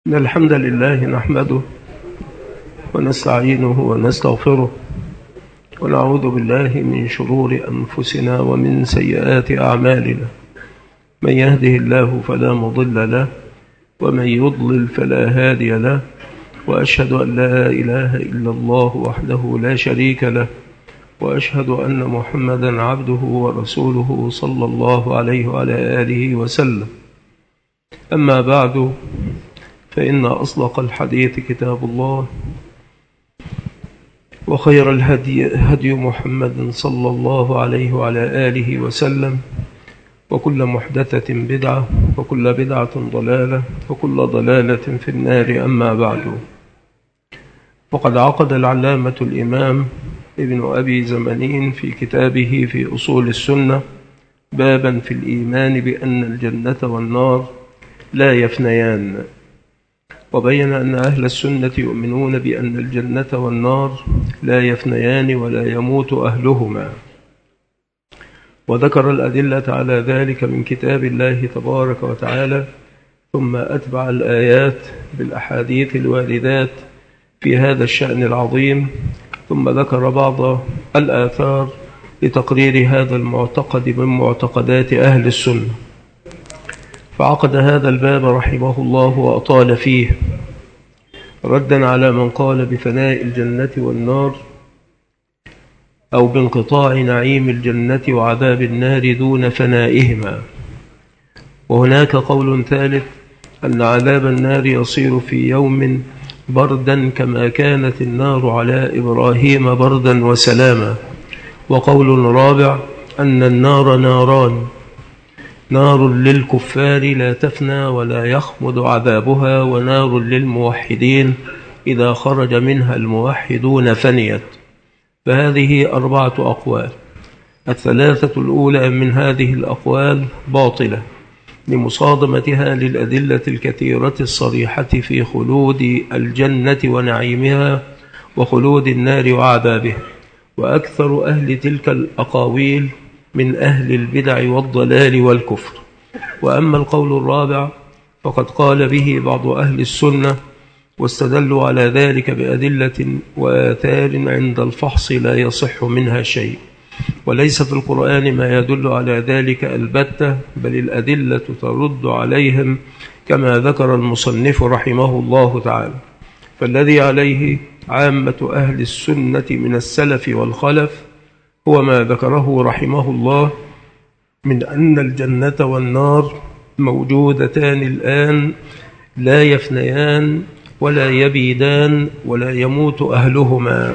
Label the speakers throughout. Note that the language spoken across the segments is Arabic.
Speaker 1: إن الحمد لله نحمده ونستعينه ونستغفره ونعوذ بالله من شرور أنفسنا ومن سيئات أعمالنا. من يهده الله فلا مضل له ومن يضلل فلا هادي له، وأشهد أن لا إله إلا الله وحده لا شريك له، وأشهد أن محمدا عبده ورسوله صلى الله عليه وعلى آله وسلم. أما بعد، فإن أصدق الحديث كتاب الله، وخير الهدي هدي محمد صلى الله عليه وعلى آله وسلم، وكل محدثة بدعة، وكل بدعة ضلالة، وكل ضلالة في النار. أما بعد، وقد عقد العلامة الإمام ابن أبي زمنين في كتابه في أصول السنة بابا في الإيمان بأن الجنة والنار لا يفنيان، وبين أن أهل السنة يؤمنون بأن الجنة والنار لا يفنيان ولا يموت أهلهما، وذكر الأدلة على ذلك من كتاب الله تبارك وتعالى، ثم أتبع الآيات بالأحاديث الواردات في هذا الشأن العظيم، ثم ذكر بعض الآثار لتقرير هذا المعتقد من معتقدات أهل السنة. فعقد هذا الباب رحمه الله وأطال فيه ردا على من قال بفناء الجنة والنار أو بانقطاع نعيم الجنة وعذاب النار دون فنائهما. وهناك قول ثالث أن عذاب النار يصير في يوم بردا كما كانت النار على إبراهيم بردا وسلاما. وقول رابع أن النار ناران، نار للكفار لا تفنى ولا يخمد عذابها، ونار للموحدين إذا خرج منها الموحدون فنيت. فهذه 4 أقوال. الثلاثة الأولى من هذه الأقوال باطلة لمصادمتها للأدلة الكثيرة الصريحة في خلود الجنة ونعيمها وخلود النار وعذابها، وأكثر أهل تلك الأقاويل من أهل البدع والضلال والكفر. وأما القول الرابع فقد قال به بعض أهل السنة، واستدلوا على ذلك بأدلة وآثار عند الفحص لا يصح منها شيء، وليس في القرآن ما يدل على ذلك البتة، بل الأدلة ترد عليهم كما ذكر المصنف رحمه الله تعالى. فالذي عليه عامة أهل السنة من السلف والخلف هو ما ذكره رحمه الله من أن الجنة والنار موجودتان الآن لا يفنيان ولا يبيدان ولا يموت أهلهما.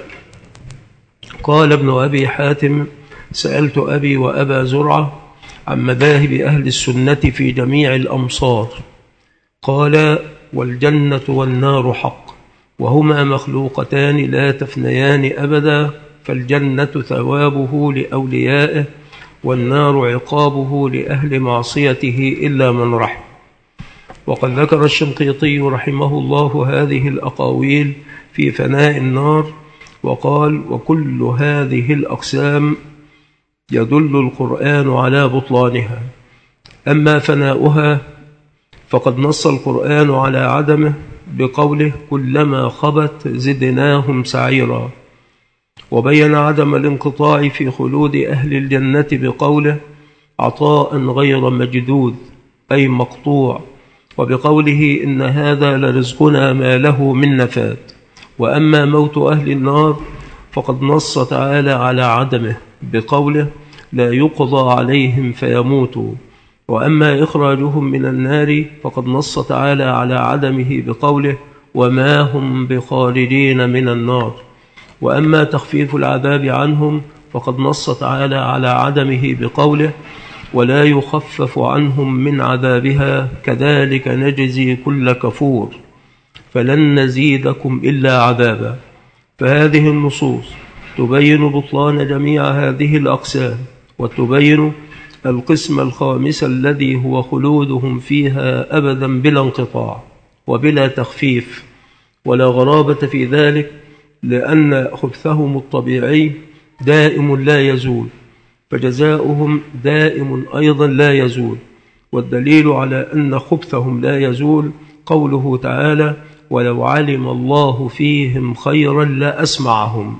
Speaker 1: قال ابن أبي حاتم: سألت أبي وأبا زرعة عن مذاهب أهل السنة في جميع الأمصار، قال: والجنة والنار حق، وهما مخلوقتان لا تفنيان أبدا، فالجنة ثوابه لأوليائه، والنار عقابه لأهل معصيته إلا من رحم. وقد ذكر الشنقيطي رحمه الله هذه الأقاويل في فناء النار، وقال: وكل هذه الأقسام يدل القرآن على بطلانها. أما فناؤها فقد نص القرآن على عدمه بقوله: كلما خبت زدناهم سعيرا، وبين عدم الانقطاع في خلود أهل الجنة بقوله: عطاء غير مجدود، أي مقطوع، وبقوله: إن هذا لرزقنا ما له من نفاد. وأما موت أهل النار فقد نص تعالى على عدمه بقوله: لا يقضى عليهم فيموتوا. وأما إخراجهم من النار فقد نص تعالى على عدمه بقوله: وما هم بخارجين من النار. وأما تخفيف العذاب عنهم فقد نص تعالى على عدمه بقوله: ولا يخفف عنهم من عذابها كذلك نجزي كل كفور فلن نزيدكم إلا عذابا. فهذه النصوص تبين بطلان جميع هذه الأقسام، وتبين القسم الخامس الذي هو خلودهم فيها أبدا بلا انقطاع وبلا تخفيف، ولا غرابة في ذلك، لأن خبثهم الطبيعي دائم لا يزول، فجزاؤهم دائم أيضا لا يزول. والدليل على أن خبثهم لا يزول قوله تعالى: ولو علم الله فيهم خيرا لأسمعهم.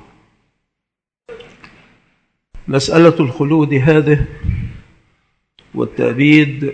Speaker 1: مسألة الخلود هذه والتأبيد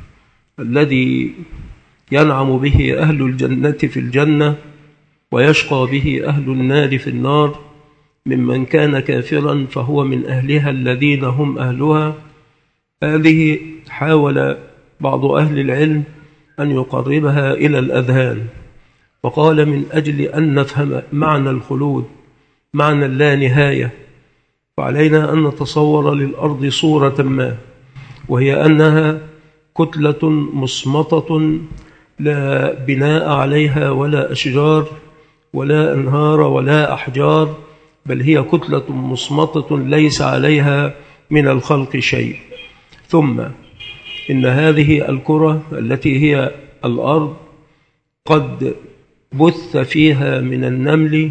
Speaker 1: الذي ينعم به أهل الجنة في الجنة ويشقى به أهل النار في النار، ممن كان كافرا فهو من أهلها الذين هم أهلها، هذه حاول بعض أهل العلم أن يقربها إلى الأذهان، فقال: من أجل أن نفهم معنى الخلود، معنى اللا نهاية، فعلينا أن نتصور للأرض صورة ما، وهي أنها كتلة مصمتة لا بناء عليها ولا أشجار ولا أنهار ولا أحجار، بل هي كتلة مصمتة ليس عليها من الخلق شيء. ثم إن هذه الكرة التي هي الأرض قد بث فيها من النمل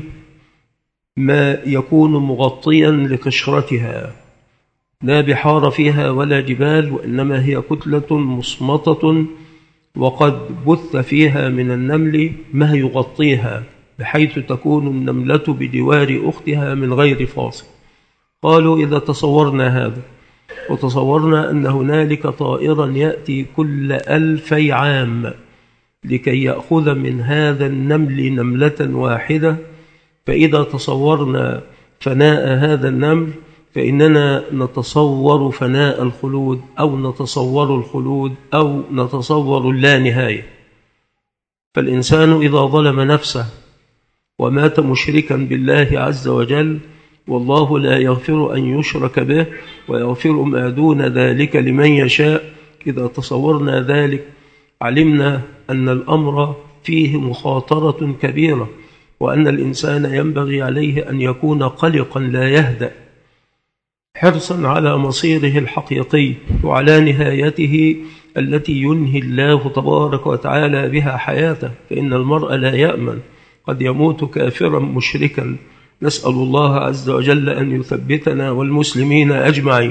Speaker 1: ما يكون مغطيا لقشرتها، لا بحار فيها ولا جبال، وإنما هي كتلة مصمتة، وقد بث فيها من النمل ما يغطيها، بحيث تكون النملة بجوار أختها من غير فاصل. قالوا: إذا تصورنا هذا وتصورنا أن هنالك طائرا يأتي كل 2000 عام لكي يأخذ من هذا النمل نملة واحدة، فإذا تصورنا فناء هذا النمل فإننا نتصور فناء الخلود، أو نتصور الخلود، أو نتصور اللا نهاية. فالإنسان إذا ظلم نفسه ومات مشركا بالله عز وجل، والله لا يغفر أن يشرك به ويغفر ما دون ذلك لمن يشاء، إذا تصورنا ذلك علمنا أن الأمر فيه مخاطرة كبيرة، وأن الإنسان ينبغي عليه أن يكون قلقا لا يهدأ، حرصا على مصيره الحقيقي وعلى نهايته التي ينهي الله تبارك وتعالى بها حياته، فإن المرء لا يأمن، قد يموت كافرا مشركا، نسأل الله عز وجل أن يثبتنا والمسلمين أجمعين.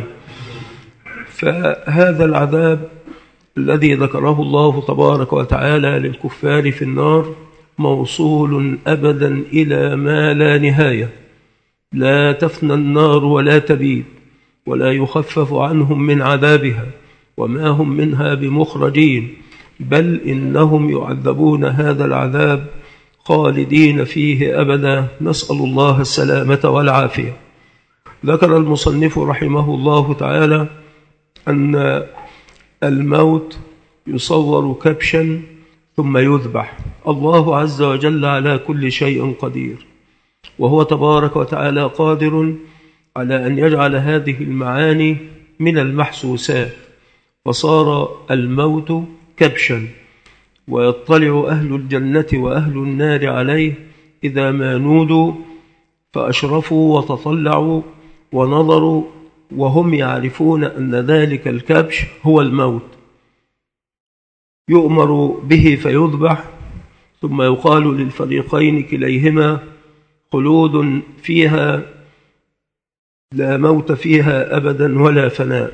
Speaker 1: فهذا العذاب الذي ذكره الله تبارك وتعالى للكفار في النار موصول أبدا إلى ما لا نهاية، لا تفنى النار ولا تبيد، ولا يخفف عنهم من عذابها، وما هم منها بمخرجين، بل إنهم يعذبون هذا العذاب خالدين فيه أبدا، نسأل الله السلامة والعافية. ذكر المصنف رحمه الله تعالى أن الموت يصور كبشا ثم يذبح. الله عز وجل على كل شيء قدير، وهو تبارك وتعالى قادر على أن يجعل هذه المعاني من المحسوسات، فصار الموت كبشا، ويطلع أهل الجنة وأهل النار عليه إذا ما نودوا، فأشرفوا وتطلعوا ونظروا، وهم يعرفون أن ذلك الكبش هو الموت، يؤمر به فيذبح، ثم يقال للفريقين كليهما: خلود فيها لا موت فيها أبدا ولا فناء.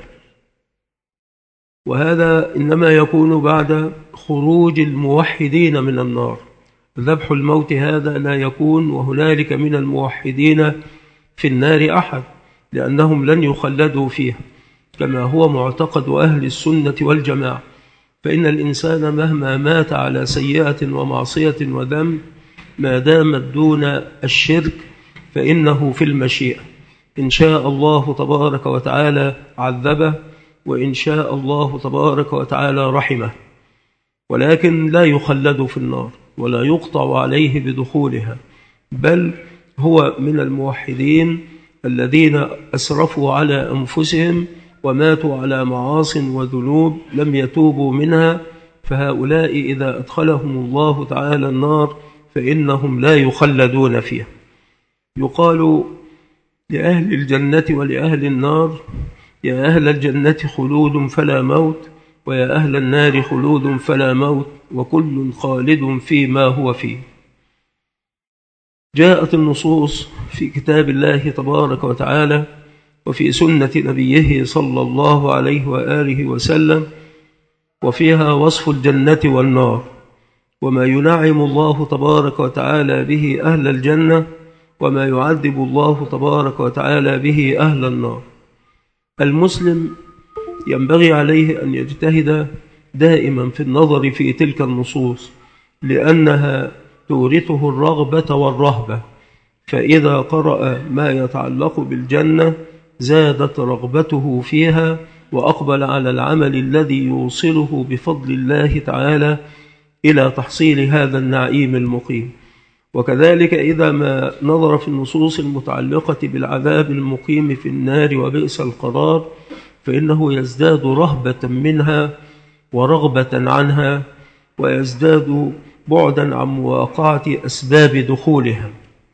Speaker 1: وهذا إنما يكون بعد خروج الموحدين من النار. ذبح الموت هذا لا يكون وهنالك من الموحدين في النار أحد، لأنهم لن يخلدوا فيها، كما هو معتقد أهل السنة والجماعة. فإن الإنسان مهما مات على سيئة ومعصية وذنب، ما دامت دون الشرك فإنه في المشيئة، إن شاء الله تبارك وتعالى عذبه، وإن شاء الله تبارك وتعالى رحمه، ولكن لا يخلد في النار ولا يقطع عليه بدخولها، بل هو من الموحدين الذين أسرفوا على أنفسهم وماتوا على معاصٍ وذنوب لم يتوبوا منها، فهؤلاء إذا أدخلهم الله تعالى النار فإنهم لا يخلدون فيها. يقال لأهل الجنة ولأهل النار: يا أهل الجنة خلود فلا موت، ويا أهل النار خلود فلا موت، وكل خالد فيما هو فيه. جاءت النصوص في كتاب الله تبارك وتعالى وفي سنة نبيه صلى الله عليه وآله وسلم، وفيها وصف الجنة والنار، وما ينعم الله تبارك وتعالى به أهل الجنة، وما يعذب الله تبارك وتعالى به أهل النار. المسلم ينبغي عليه أن يجتهد دائما في النظر في تلك النصوص، لأنها تورثه الرغبة والرهبة، فإذا قرأ ما يتعلق بالجنة زادت رغبته فيها، وأقبل على العمل الذي يوصله بفضل الله تعالى إلى تحصيل هذا النعيم المقيم. وكذلك إذا ما نظر في النصوص المتعلقة بالعذاب المقيم في النار وبئس القرار، فإنه يزداد رهبة منها ورغبة عنها، ويزداد بعدا عن مواقعة أسباب دخولها.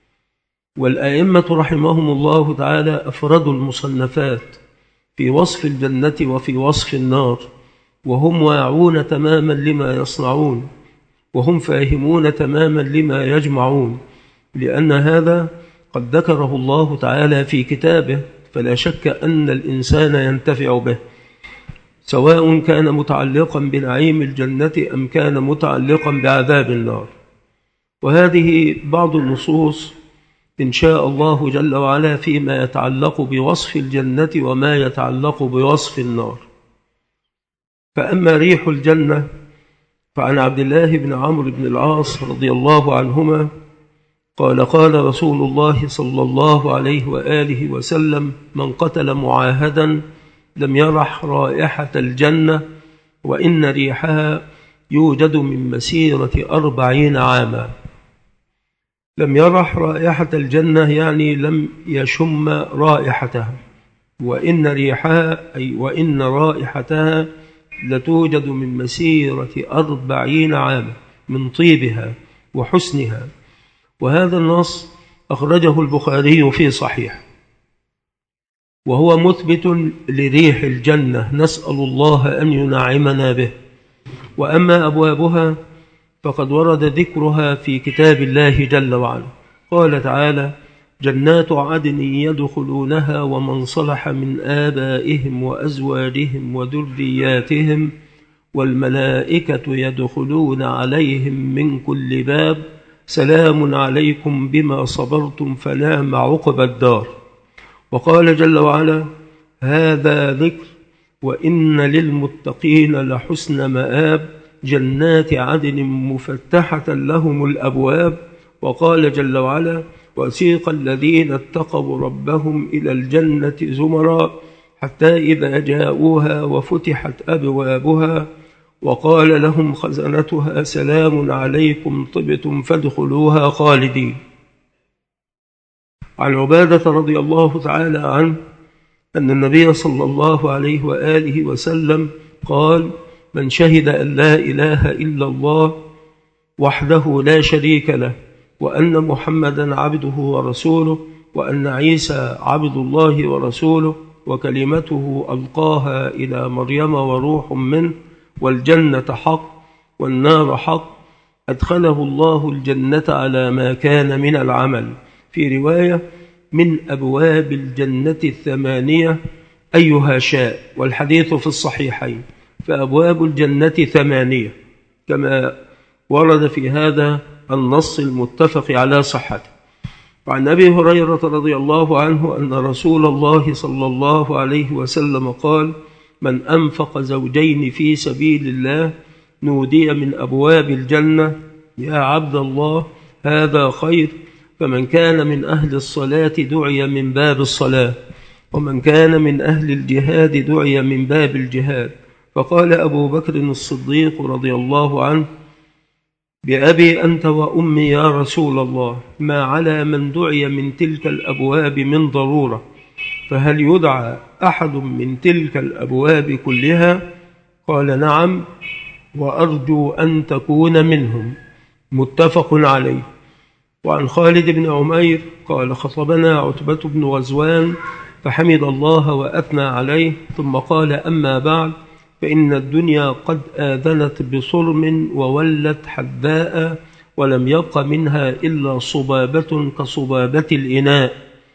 Speaker 1: والآئمة رحمهم الله تعالى أفردوا المصنفات في وصف الجنة وفي وصف النار، وهم واعون تماما لما يصنعون، وهم فاهمون تماما لما يجمعون، لأن هذا قد ذكره الله تعالى في كتابه، فلا شك أن الإنسان ينتفع به، سواء كان متعلقا بنعيم الجنة أم كان متعلقا بعذاب النار. وهذه بعض النصوص إن شاء الله جل وعلا فيما يتعلق بوصف الجنة وما يتعلق بوصف النار. فأما ريح الجنة فعن عبد الله بن عمرو بن العاص رضي الله عنهما قال: قال رسول الله صلى الله عليه وآله وسلم: من قتل معاهدا لم يرح رائحة الجنة، وإن ريحها يوجد من مسيرة 40 عاما. لم يرح رائحة الجنة يعني لم يشم رائحتها، وإن ريحها أي وإن رائحتها لتوجد من مسيرة 40 عاما من طيبها وحسنها. وهذا النص أخرجه البخاري في صحيح، وهو مثبت لريح الجنة، نسأل الله أن ينعمنا به. وأما أبوابها فقد ورد ذكرها في كتاب الله جل وعلا، قال تعالى: جنات عدن يدخلونها ومن صلح من آبائهم وأزواجهم وذرياتهم والملائكة يدخلون عليهم من كل باب سلام عليكم بما صبرتم فنعم عقبى الدار. وقال جل وعلا: هذا ذكر وإن للمتقين لحسن مآب جنات عدن مفتحة لهم الأبواب. وقال جل وعلا: وسيق الذين اتقوا ربهم إلى الجنة زمرا حتى إذا جاءوها وفتحت أبوابها وقال لهم خزنتها سلام عليكم طبتم فادخلوها خالدين. عن عبادة رضي الله تعالى عنه أن النبي صلى الله عليه وآله وسلم قال: من شهد أن لا إله إلا الله وحده لا شريك له، وأن محمدا عبده ورسوله، وأن عيسى عبد الله ورسوله، وكلمته ألقاها إلى مريم وروح منه، والجنة حق والنار حق، أدخله الله الجنة على ما كان من العمل. في رواية: من أبواب الجنة 8 أيها شاء. والحديث في الصحيحين، فأبواب الجنة 8 كما ورد في هذا النص المتفق على صحته. وعن أبي هريرة رضي الله عنه أن رسول الله صلى الله عليه وسلم قال: من أنفق زوجين في سبيل الله نودي من أبواب الجنة: يا عبد الله هذا خير. فمن كان من أهل الصلاة دعي من باب الصلاة، ومن كان من أهل الجهاد دعي من باب الجهاد. فقال أبو بكر الصديق رضي الله عنه: بأبي أنت وأمي يا رسول الله، ما على من دعي من تلك الأبواب من ضرورة، فهل يدعى أحد من تلك الأبواب كلها؟ قال: نعم، وأرجو أن تكون منهم. متفق عليه. وعن خالد بن عمير قال: خطبنا عتبة بن غزوان فحمد الله وأثنى عليه، ثم قال: أما بعد، فإن الدنيا قد آذنت بصرم وولت حداء، ولم يبق منها إلا صبابة كصبابة الإناء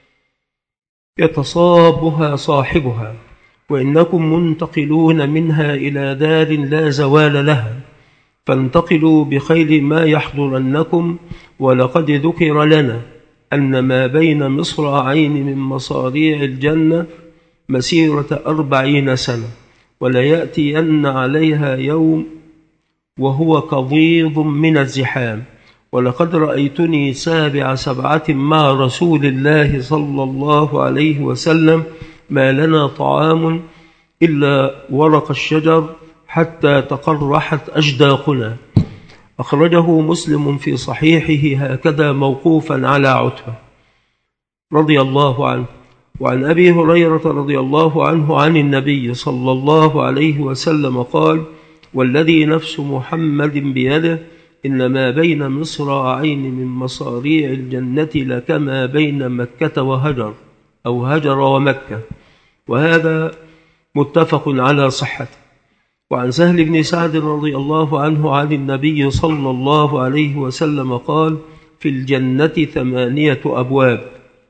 Speaker 1: يتصابها صاحبها، وإنكم منتقلون منها إلى دار لا زوال لها، فانتقلوا بخير ما يحضرنكم، ولقد ذكر لنا أن ما بين مصراعين من مصاريع الجنة مسيرة 40 سنة، وليأتين عليها يوم وهو كضيض من الزحام. ولقد رأيتني سابع 7 مع رسول الله صلى الله عليه وسلم، ما لنا طعام إلا ورق الشجر حتى تقرحت أجداقنا. أخرجه مسلم في صحيحه هكذا موقوفا على عتبة رضي الله عنه. وعن أبي هريرة رضي الله عنه عن النبي صلى الله عليه وسلم قال: والذي نفس محمد بيده إن ما بين مصراعين من مصاريع الجنة لكما بين مكة وهجر، أو هجر ومكة. وهذا متفق على صحته. وعن سهل بن سعد رضي الله عنه عن النبي صلى الله عليه وسلم قال: في الجنة 8 أبواب.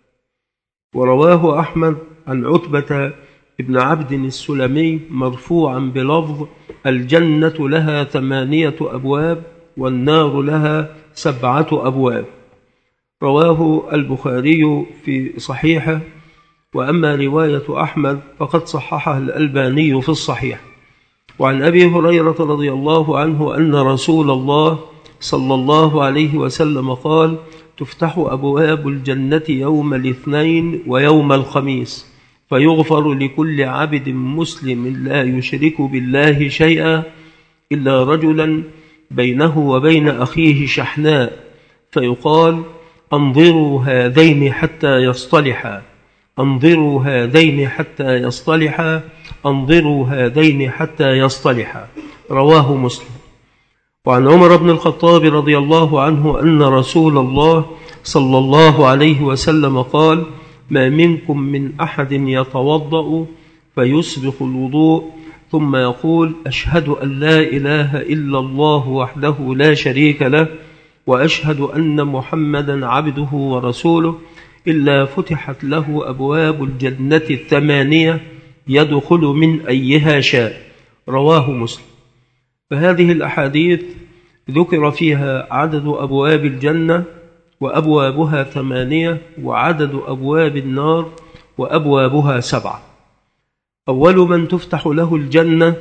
Speaker 1: ورواه أحمد عن عتبة بن عبد السلمي مرفوعا بلفظ: الجنة لها 8 أبواب والنار لها 7 أبواب. رواه البخاري في صحيحه. وأما رواية أحمد فقد صححها الألباني في الصحيح. وعن أبي هريرة رضي الله عنه أن رسول الله صلى الله عليه وسلم قال: تفتح أبواب الجنة يوم الاثنين ويوم الخميس، فيغفر لكل عبد مسلم لا يشرك بالله شيئا إلا رجلا بينه وبين أخيه شحناء، فيقال: انظروا هذين حتى يصطلحا، انظروا هذين حتى يصطلحا، انظروا هذين حتى يصطلحا. رواه مسلم. وعن عمر بن الخطاب رضي الله عنه أن رسول الله صلى الله عليه وسلم قال: ما منكم من أحد يتوضأ فيسبق الوضوء ثم يقول: أشهد أن لا إله إلا الله وحده لا شريك له، وأشهد أن محمدا عبده ورسوله، إلا فتحت له أبواب الجنة 8 يدخل من أيها شاء. رواه مسلم. فهذه الأحاديث ذكر فيها عدد أبواب الجنة وأبوابها 8، وعدد أبواب النار وأبوابها 7. أول من تفتح له الجنة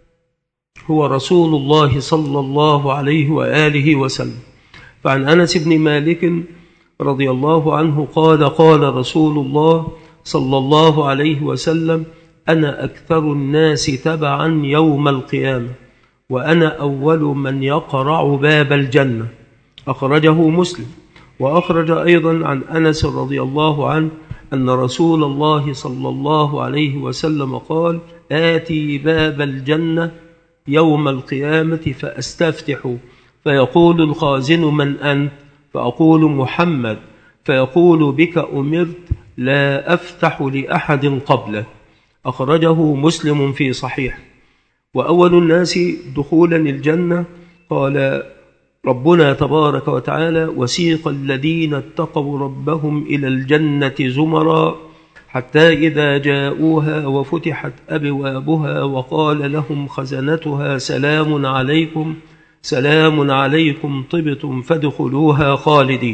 Speaker 1: هو رسول الله صلى الله عليه وآله وسلم. فعن أنس بن مالك رضي الله عنه قال: قال رسول الله صلى الله عليه وسلم: أنا أكثر الناس تبعا يوم القيامة، وأنا أول من يقرع باب الجنة. أخرجه مسلم. وأخرج أيضا عن أنس رضي الله عنه أن رسول الله صلى الله عليه وسلم قال: آتي باب الجنة يوم القيامة فأستفتح، فيقول الخازن: من أنت؟ فأقول: محمد. فيقول: بك أمرت، لا أفتح لأحد قبله. أخرجه مسلم في صحيح. وأول الناس دخولا الجنة قال ربنا تبارك وتعالى: وسيق الذين اتقوا ربهم إلى الجنة زمرا حتى إذا جاءوها وفتحت أبوابها وقال لهم خزنتها سلام عليكم، سلام عليكم طبتم فادخلوها خالدين.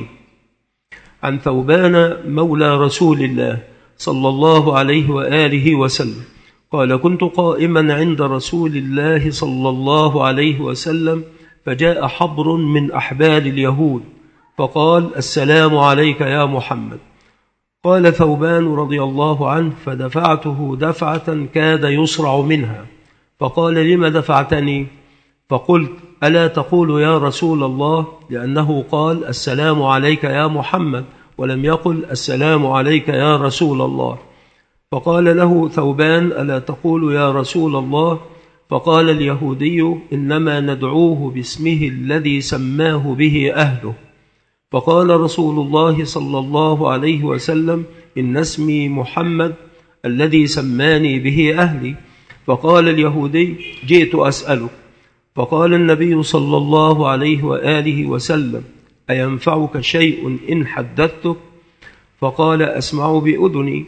Speaker 1: عن ثوبان مولى رسول الله صلى الله عليه وآله وسلم قال: كنت قائما عند رسول الله صلى الله عليه وسلم، فجاء حبر من أحبال اليهود فقال: السلام عليك يا محمد. قال ثوبان رضي الله عنه: فدفعته دفعة كاد يصرع منها، فقال: لم دفعتني؟ فقلت: ألا تقول يا رسول الله؟ لأنه قال: السلام عليك يا محمد، ولم يقل: السلام عليك يا رسول الله. فقال له ثوبان: ألا تقول يا رسول الله؟ فقال اليهودي: إنما ندعوه باسمه الذي سماه به أهله. فقال رسول الله صلى الله عليه وسلم: إن اسمي محمد الذي سماني به أهلي. فقال اليهودي: جئت أسألك. فقال النبي صلى الله عليه وآله وسلم: أينفعك شيء إن حدثتك؟ فقال: أسمع بأذني.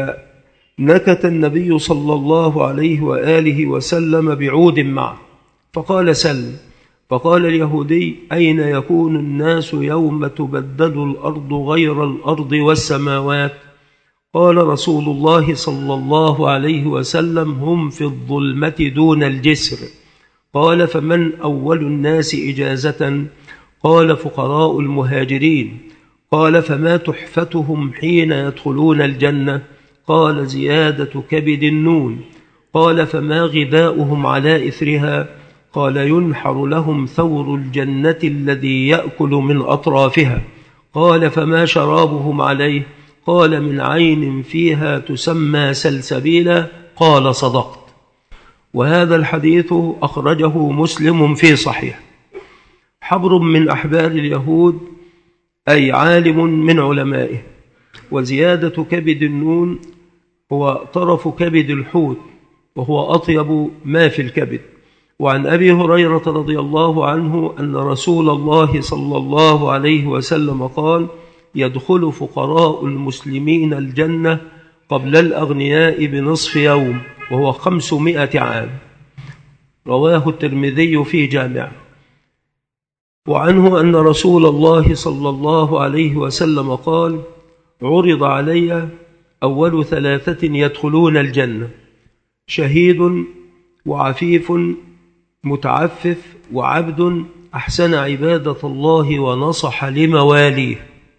Speaker 1: فنكت النبي صلى الله عليه وآله وسلم بعود معه، فقال سل. فقال اليهودي: أين يكون الناس يوم تبدل الأرض غير الأرض والسماوات؟ قال رسول الله صلى الله عليه وسلم: هم في الظلمة دون الجسر. قال: فمن أول الناس إجازة؟ قال: فقراء المهاجرين. قال: فما تحفتهم حين يدخلون الجنة؟ قال: زيادة كبد النون. قال: فما غذاؤهم على إثرها؟ قال: ينحر لهم ثور الجنة الذي يأكل من أطرافها. قال: فما شرابهم عليه؟ قال: من عين فيها تسمى سلسبيلا. قال: صدقت. وهذا الحديث أخرجه مسلم في صحيح. حبر من أحبار اليهود، أي عالم من علمائه. وزيادة كبد النون هو طرف كبد الحوت، وهو أطيب ما في الكبد. وعن أبي هريرة رضي الله عنه أن رسول الله صلى الله عليه وسلم قال: يدخل فقراء المسلمين الجنة قبل الأغنياء بنصف يوم، وهو 500 عام. رواه الترمذي في جامعه. وعنه أن رسول الله صلى الله عليه وسلم قال: عرض علي أول 3 يدخلون الجنة: شهيد، وعفيف، متعفف، وعبد أحسن عبادة الله ونصح لمواليه.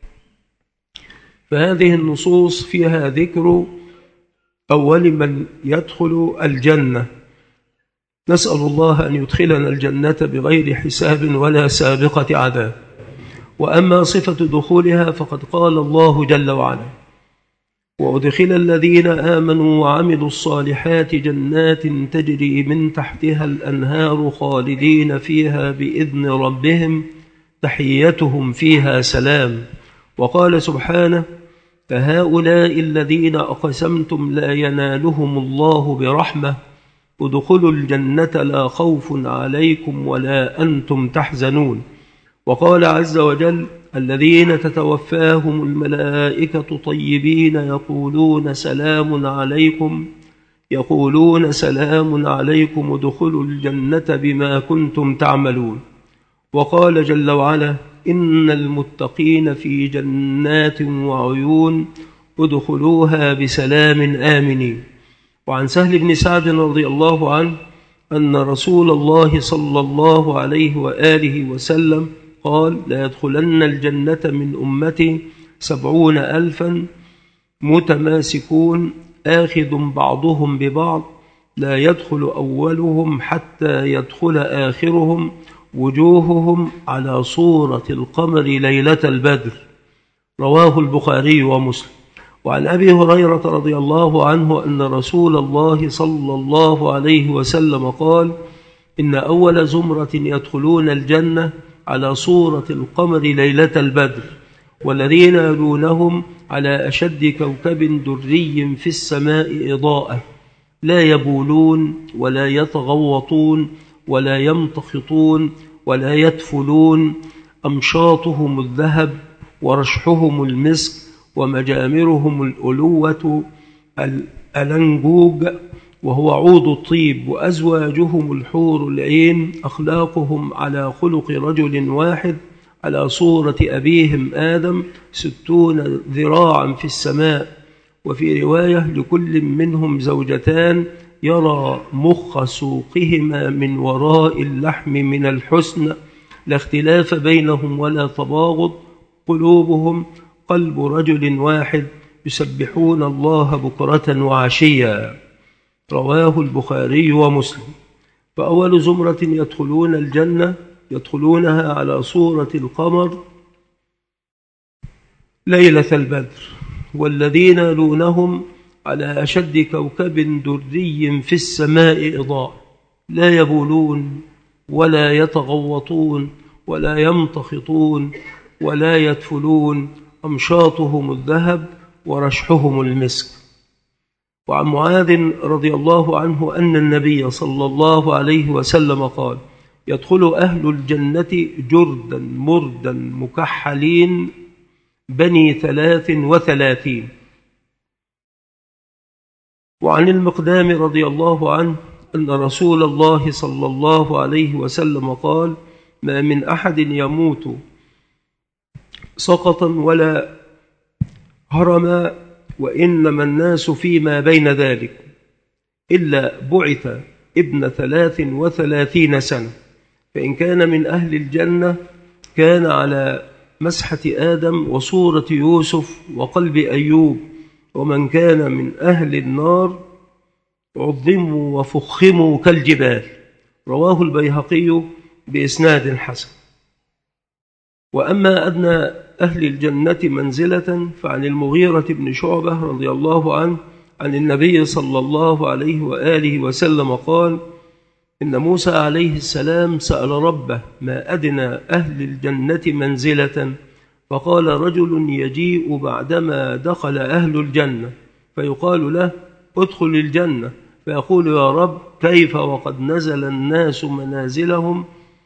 Speaker 1: فهذه النصوص فيها ذكر أول من يدخل الجنة. نسأل الله أن يدخلنا الجنة بغير حساب ولا سابقة عذاب. وأما صفة دخولها فقد قال الله جل وعلا: وأدخل الذين آمنوا وعملوا الصالحات جنات تجري من تحتها الأنهار خالدين فيها بإذن ربهم تحيتهم فيها سلام. وقال سبحانه: فهؤلاء الذين أقسمتم لا ينالهم الله برحمة ادخلوا الجنة لا خوف عليكم ولا أنتم تحزنون. وقال عز وجل: الذين تتوفاهم الملائكة طيبين يقولون سلام عليكم ادخلوا الجنة بما كنتم تعملون. وقال جل وعلا: إن المتقين في جنات وعيون ادخلوها بسلام آمنين. وعن سهل بن سعد رضي الله عنه أن رسول الله صلى الله عليه وآله وسلم قال: لا يدخلن الجنة من أمتي 70,000 متماسكون آخذ بعضهم ببعض لا يدخل أولهم حتى يدخل آخرهم وجوههم على صورة القمر ليلة البدر. رواه البخاري ومسلم. وعن أبي هريرة رضي الله عنه أن رسول الله صلى الله عليه وسلم قال: إن أول زمرة يدخلون الجنة على صورة القمر ليلة البدر، والذين يلونهم على أشد كوكب دري في السماء إضاءة، لا يبولون ولا يتغوطون ولا يمتخطون ولا يدفلون، أمشاطهم الذهب ورشحهم المسك ومجامرهم الألوة الألنجوج وهو عود الطيب، وأزواجهم الحور العين، أخلاقهم على خلق رجل واحد على صورة أبيهم آدم 60 ذراعا في السماء. وفي رواية: لكل منهم زوجتان يرى مخ سوقهما من وراء اللحم من الحسن، لا اختلاف بينهم ولا تباغض، قلوبهم قلب رجل واحد يسبحون الله بكرة وعشيا. رواه البخاري ومسلم. فأول زمرة يدخلون الجنة يدخلونها على صورة القمر ليلة البدر، والذين يلونهم على أشد كوكب دري في السماء إضاءة، لا يبولون ولا يتغوطون ولا يمتخطون ولا يدفلون، أمشاطهم الذهب ورشحهم المسك. وعن معاذ رضي الله عنه أن النبي صلى الله عليه وسلم قال: يدخل أهل الجنة جردا مردا مكحلين بني 33. وعن المقدام رضي الله عنه أن رسول الله صلى الله عليه وسلم قال: ما من أحد يموت سقطا ولا هرما، وإنما الناس فيما بين ذلك، إلا بعث ابن 33 سنة، فإن كان من أهل الجنة كان على مسحة آدم وصورة يوسف وقلب أيوب، ومن كان من أهل النار عظموا وفخموا كالجبال. رواه البيهقي بإسناد حسن. وأما أدنى أهل الجنة منزلة فعن المغيرة بن شعبة رضي الله عنه عن النبي صلى الله عليه وآله وسلم قال: إن موسى عليه السلام سأل ربه ما أدنى أهل الجنة منزلة، فقال: رجل يجيء بعدما دخل أهل الجنة فيقال له: ادخل الجنة، فيقول: يا رب كيف وقد نزل الناس منازلهم؟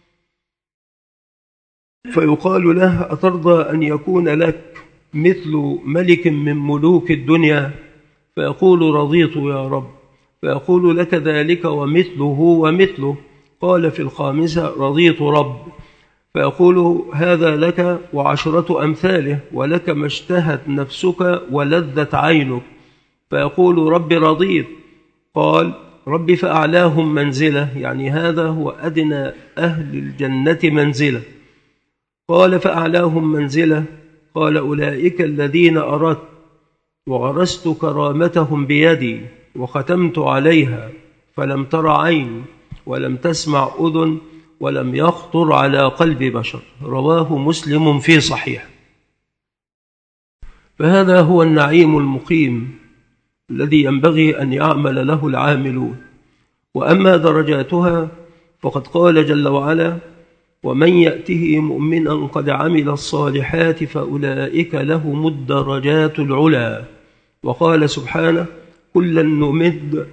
Speaker 1: فيقال له: أترضى أن يكون لك مثل ملك من ملوك الدنيا؟ فيقول: رضيت يا رب. فيقول: لك ذلك ومثله ومثله. قال في الخامسة: رضيت رب. فيقول: هذا لك وعشرة أمثاله، ولك ما اشتهت نفسك ولذت عينك. فيقول: رب رضيت. قال: رب فأعلاهم منزلة، يعني هذا هو أدنى أهل الجنة منزلة. قال: فأعلاهم منزلة. قال: أولئك الذين أردت وغرست كرامتهم بيدي وختمت عليها، فلم تر عين ولم تسمع أذن ولم يخطر على قلب بشر. رواه مسلم في صحيح. فهذا هو النعيم المقيم الذي ينبغي أن يعمل له العاملون. وأما درجاتها فقد قال جل وعلا: ومن يأته مؤمنا قد عمل الصالحات فأولئك لهم الدرجات العلى. وقال سبحانه: كلا نمد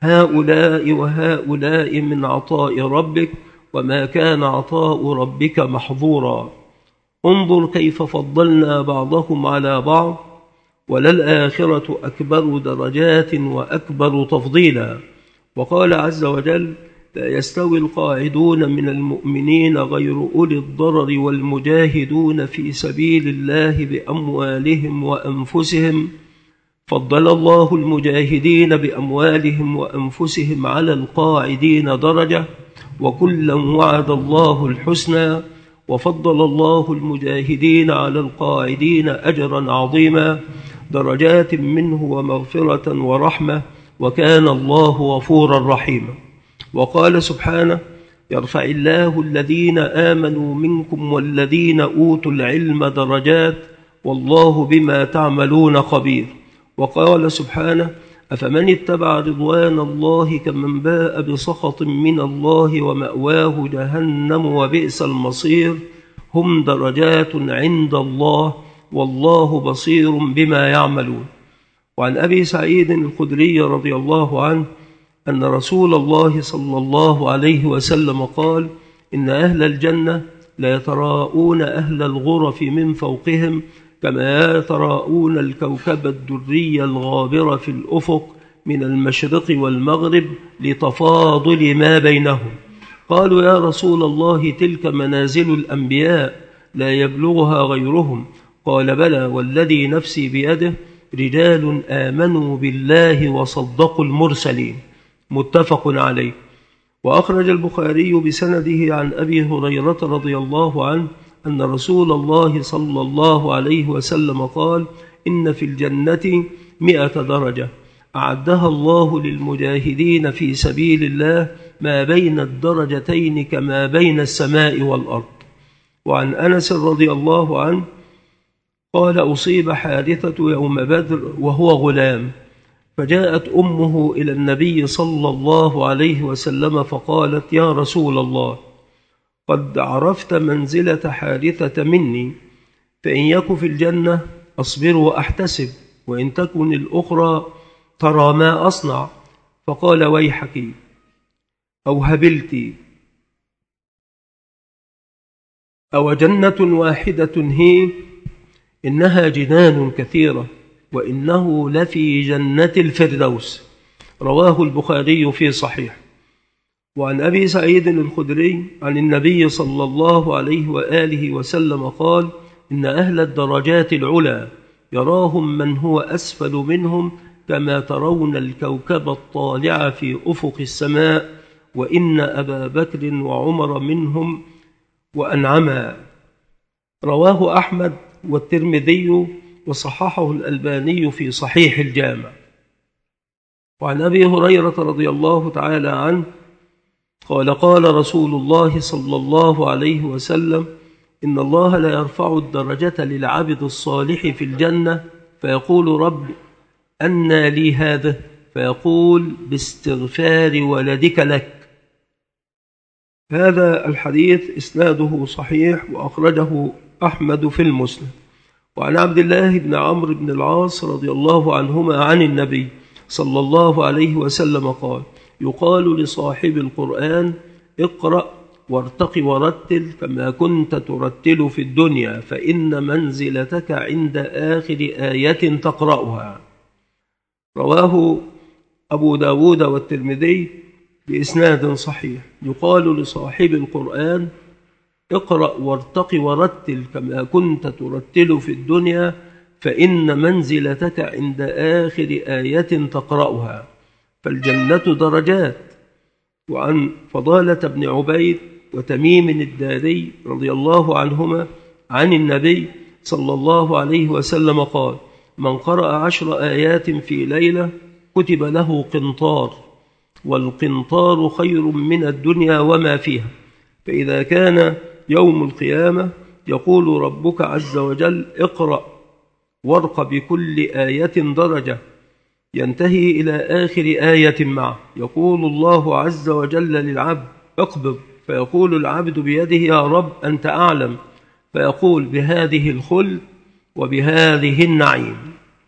Speaker 1: هؤلاء وهؤلاء من عطاء ربك وما كان عطاء ربك محظورا. انظر كيف فضلنا بعضهم على بعض وللآخرة أكبر درجات وأكبر تفضيلا. وقال عز وجل: لا يستوي القاعدون من المؤمنين غير أولي الضرر والمجاهدون في سبيل الله بأموالهم وأنفسهم، فضل الله المجاهدين بأموالهم وأنفسهم على القاعدين درجة، وكلا وعد الله الحسنى، وفضل الله المجاهدين على القاعدين أجرا عظيما، درجات منه ومغفرة ورحمة، وكان الله غفورا رحيما. وقال سبحانه: يرفع الله الذين آمنوا منكم والذين أوتوا العلم درجات والله بما تعملون خبير. وقال سبحانه: أفمن اتبع رضوان الله كمن باء بسخط من الله ومأواه جهنم وبئس المصير، هم درجات عند الله والله بصير بما يعملون. وعن أبي سعيد الخدري رضي الله عنه أن رسول الله صلى الله عليه وسلم قال: إن أهل الجنة لا يتراءون أهل الغرف من فوقهم كما يتراءون الكوكب الدري الغابر في الأفق من المشرق والمغرب لتفاضل ما بينهم. قالوا: يا رسول الله تلك منازل الأنبياء لا يبلغها غيرهم. قال: بلى والذي نفسي بيده، رجال آمنوا بالله وصدقوا المرسلين. متفق عليه. وأخرج البخاري بسنده عن أبي هريرة رضي الله عنه أن رسول الله صلى الله عليه وسلم قال: إن في الجنة 100 درجة أعدها الله للمجاهدين في سبيل الله ما بين الدرجتين كما بين السماء والأرض. وعن أنس رضي الله عنه قال: أصيب حادثة يوم بدر وهو غلام، فجاءت أمه إلى النبي صلى الله عليه وسلم فقالت: يا رسول الله، قد عرفت منزلة حادثة مني، فإن يك في الجنة أصبر وأحتسب، وإن تكن الأخرى ترى ما أصنع. فقال: ويحك أو هبلت، أو جنة واحدة هي؟ إنها جنان كثيرة، وإنه لفي جنة الفردوس. رواه البخاري في صحيح. وعن أبي سعيد الخدري عن النبي صلى الله عليه وآله وسلم قال: إن أهل الدرجات العلى يراهم من هو أسفل منهم كما ترون الكوكب الطالع في أفق السماء، وإن أبا بكر وعمر منهم وأنعما. رواه أحمد والترمذي وصححه الألباني في صحيح الجامع. وعن أبي هريرة رضي الله تعالى عنه قال: قال رسول الله صلى الله عليه وسلم: إن الله لا يرفع الدرجة للعبد الصالح في الجنة فيقول: رب أنى لي هذا؟ فيقول: باستغفار ولدك لك. هذا الحديث إسناده صحيح وأخرجه أحمد في المسند. وعن عبد الله بن عمرو بن العاص رضي الله عنهما عن النبي صلى الله عليه وسلم قال: يقال لصاحب القرآن: اقرأ وارتق ورتل كما كنت ترتل في الدنيا، فإن منزلتك عند آخر آية تقرأها. رواه أبو داود والترمذي بإسناد صحيح. يقال لصاحب القرآن: اقرأ وارتق ورتل كما كنت ترتل في الدنيا، فإن منزلتك عند آخر آية تقرأها. فالجنة درجات. وعن فضالة بن عبيد وتميم الداري رضي الله عنهما عن النبي صلى الله عليه وسلم قال: من قرأ 10 آيات في ليلة كتب له قنطار، والقنطار خير من الدنيا وما فيها. فإذا كان يوم القيامة يقول ربك عز وجل: اقرأ وارق بكل آية درجة، ينتهي إلى آخر آية معه. يقول الله عز وجل للعبد: اقبض، فيقول العبد بيده: يا رب أنت أعلم. فيقول: بهذه الخلد وبهذه النعيم.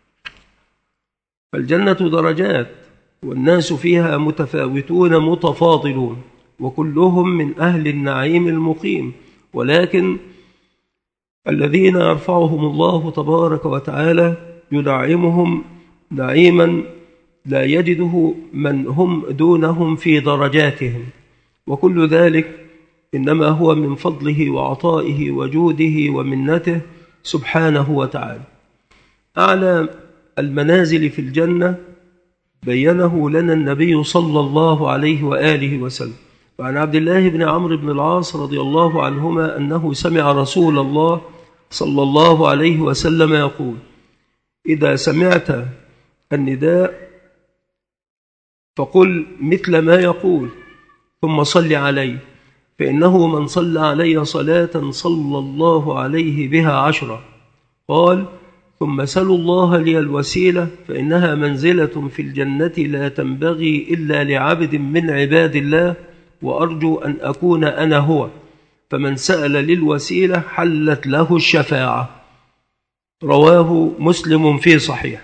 Speaker 1: فالجنة درجات، والناس فيها متفاوتون متفاضلون، وكلهم من أهل النعيم المقيم، ولكن الذين يرفعهم الله تبارك وتعالى ينعمهم نعيما لا يجده من هم دونهم في درجاتهم، وكل ذلك إنما هو من فضله وعطائه وجوده ومنته سبحانه وتعالى. أعلى المنازل في الجنة بينه لنا النبي صلى الله عليه وآله وسلم. وعن عبد الله بن عمرو بن العاص رضي الله عنهما أنه سمع رسول الله صلى الله عليه وسلم يقول: إذا سمعت النداء فقل مثل ما يقول ثم صل عليه، فإنه من صلى علي صلاة صلى الله عليه بها 10. قال: ثم سلوا الله لي الوسيلة، فإنها منزلة في الجنة لا تنبغي إلا لعبد من عباد الله، وأرجو أن أكون أنا هو. فمن سأل للوسيلة حلت له الشفاعة. رواه مسلم في صحيح.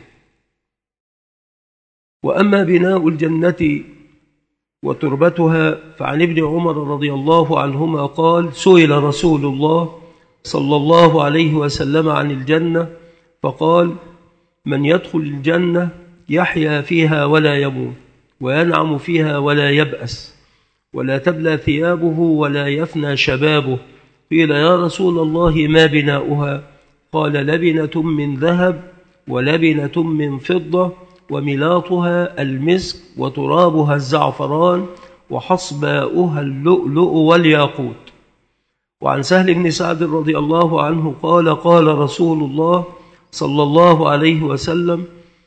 Speaker 1: وأما بناء الجنة وتربتها فعن ابن عمر رضي الله عنهما قال: سئل رسول الله صلى الله عليه وسلم عن الجنة فقال: من يدخل الجنة يحيا فيها ولا يموت، وينعم فيها ولا يبأس، ولا تبلى ثيابه ولا يفنى شبابه. قيل: يا رسول الله ما بناؤها؟ قال: لبنة من ذهب ولبنة من فضة، وملاطها المسك، وترابها الزعفران، وحصباؤها اللؤلؤ والياقوت. وعن سهل بن سعد رضي الله عنه قال: قال رسول الله صلى الله عليه وسلم: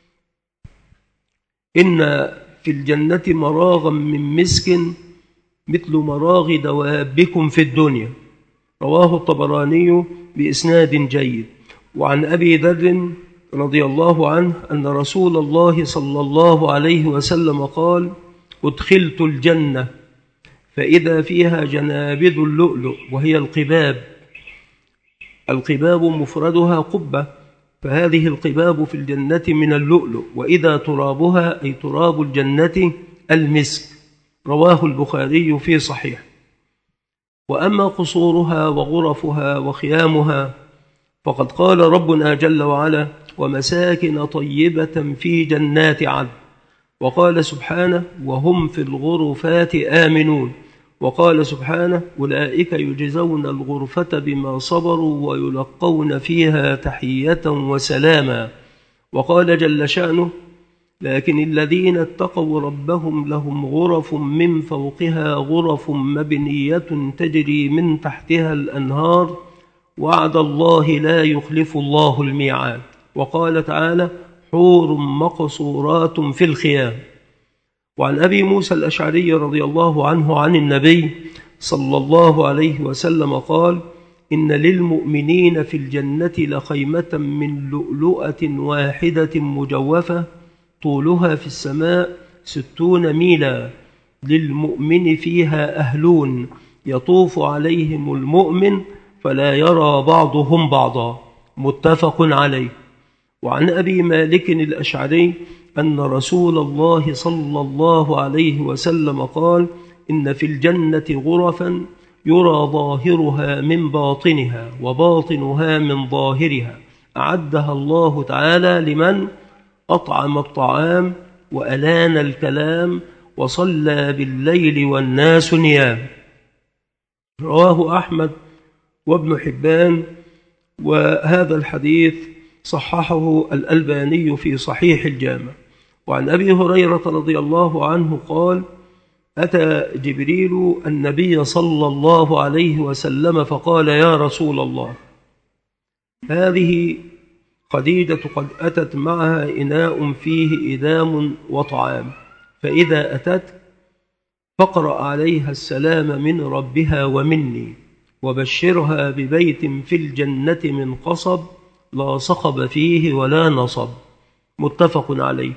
Speaker 1: إن في الجنة مراغا من مسك مثل مراغ دوابكم في الدنيا. رواه الطبراني بإسناد جيد. وعن أبي ذر رضي الله عنه أن رسول الله صلى الله عليه وسلم قال: أدخلت الجنة فإذا فيها جنابذ اللؤلؤ، وهي القباب. القباب مفردها قبة، فهذه القباب في الجنة من اللؤلؤ، وإذا ترابها أي تراب الجنة المسك. رواه البخاري في صحيح. وأما قصورها وغرفها وخيامها فقد قال ربنا جل وعلا: ومساكن طيبة في جنات عدن. وقال سبحانه وهم في الغرفات آمنون. وقال سبحانه أولئك يجزون الغرفة بما صبروا ويلقون فيها تحية وسلاما. وقال جل شأنه لكن الذين اتقوا ربهم لهم غرف من فوقها غرف مبنية تجري من تحتها الأنهار وعد الله لا يخلف الله الميعاد. وقال تعالى حور مقصورات في الخيام. وعن أبي موسى الأشعري رضي الله عنه عن النبي صلى الله عليه وسلم قال إن للمؤمنين في الجنة لخيمة من لؤلؤة واحدة مجوفة طولها في السماء 60 ميلا للمؤمن فيها أهلون يطوف عليهم المؤمن فلا يرى بعضهم بعضا. متفق عليه. وعن أبي مالك الأشعري أن رسول الله صلى الله عليه وسلم قال إن في الجنة غرفا يرى ظاهرها من باطنها وباطنها من ظاهرها أعدها الله تعالى لمن أطعم الطعام وألان الكلام وصلى بالليل والناس نيام. رواه أحمد وابن حبان، وهذا الحديث صححه الألباني في صحيح الجامع. وعن أبي هريرة رضي الله عنه قال أتى جبريل النبي صلى الله عليه وسلم فقال يا رسول الله هذه خديجة قد أتت معها إناء فيه إدام وطعام، فإذا أتت فاقرأ عليها السلام من ربها ومني وبشرها ببيت في الجنة من قصب لا صخب فيه ولا نصب. متفق عليه.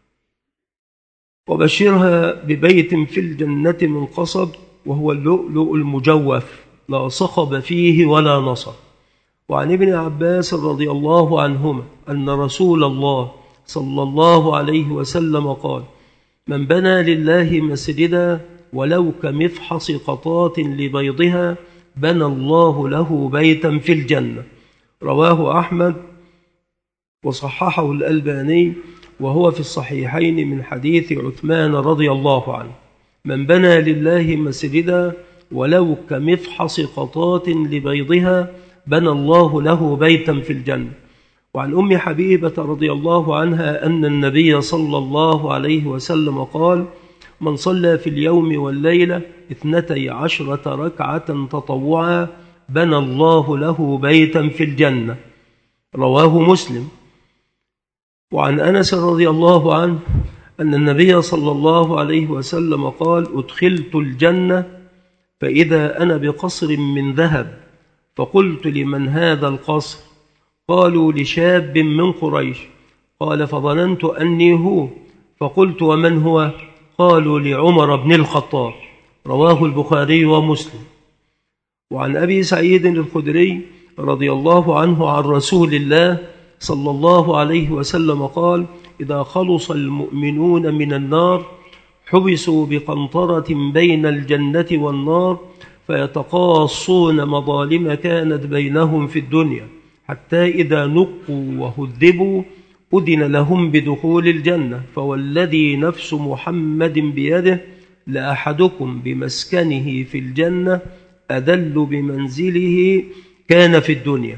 Speaker 1: وبشرها ببيت في الجنة من قصب وهو اللؤلؤ المجوف لا صخب فيه ولا نصب. وعن ابن عباس رضي الله عنهما أن رسول الله صلى الله عليه وسلم قال من بنى لله مسجدا ولو كمفحص قطات لبيضها بنى الله له بيتا في الجنة. رواه أحمد وصححه الألباني وهو في الصحيحين من حديث عثمان رضي الله عنه من بنى لله مسجدا ولو كمفحص قطات لبيضها بنى الله له بيتا في الجنة. وعن أم حبيبة رضي الله عنها أن النبي صلى الله عليه وسلم قال من صلى في اليوم والليلة 12 ركعة تطوعا بنى الله له بيتا في الجنة. رواه مسلم. وعن أنس رضي الله عنه أن النبي صلى الله عليه وسلم قال أدخلت الجنة فإذا أنا بقصر من ذهب فقلت لمن هذا القصر؟ قالوا لشاب من قريش. قال فظننت أني هو فقلت ومن هو؟ قالوا لعمر بن الخطاب. رواه البخاري ومسلم. وعن أبي سعيد الخدري رضي الله عنه عن رسول الله صلى الله عليه وسلم قال إذا خلص المؤمنون من النار حبسوا بقنطرة بين الجنة والنار فيتقاصون مظالم كانت بينهم في الدنيا حتى إذا نقوا وهذبوا أذن لهم بدخول الجنة فوالذي نفس محمد بيده لأحدكم بمسكنه في الجنة أدل بمنزله كان في الدنيا.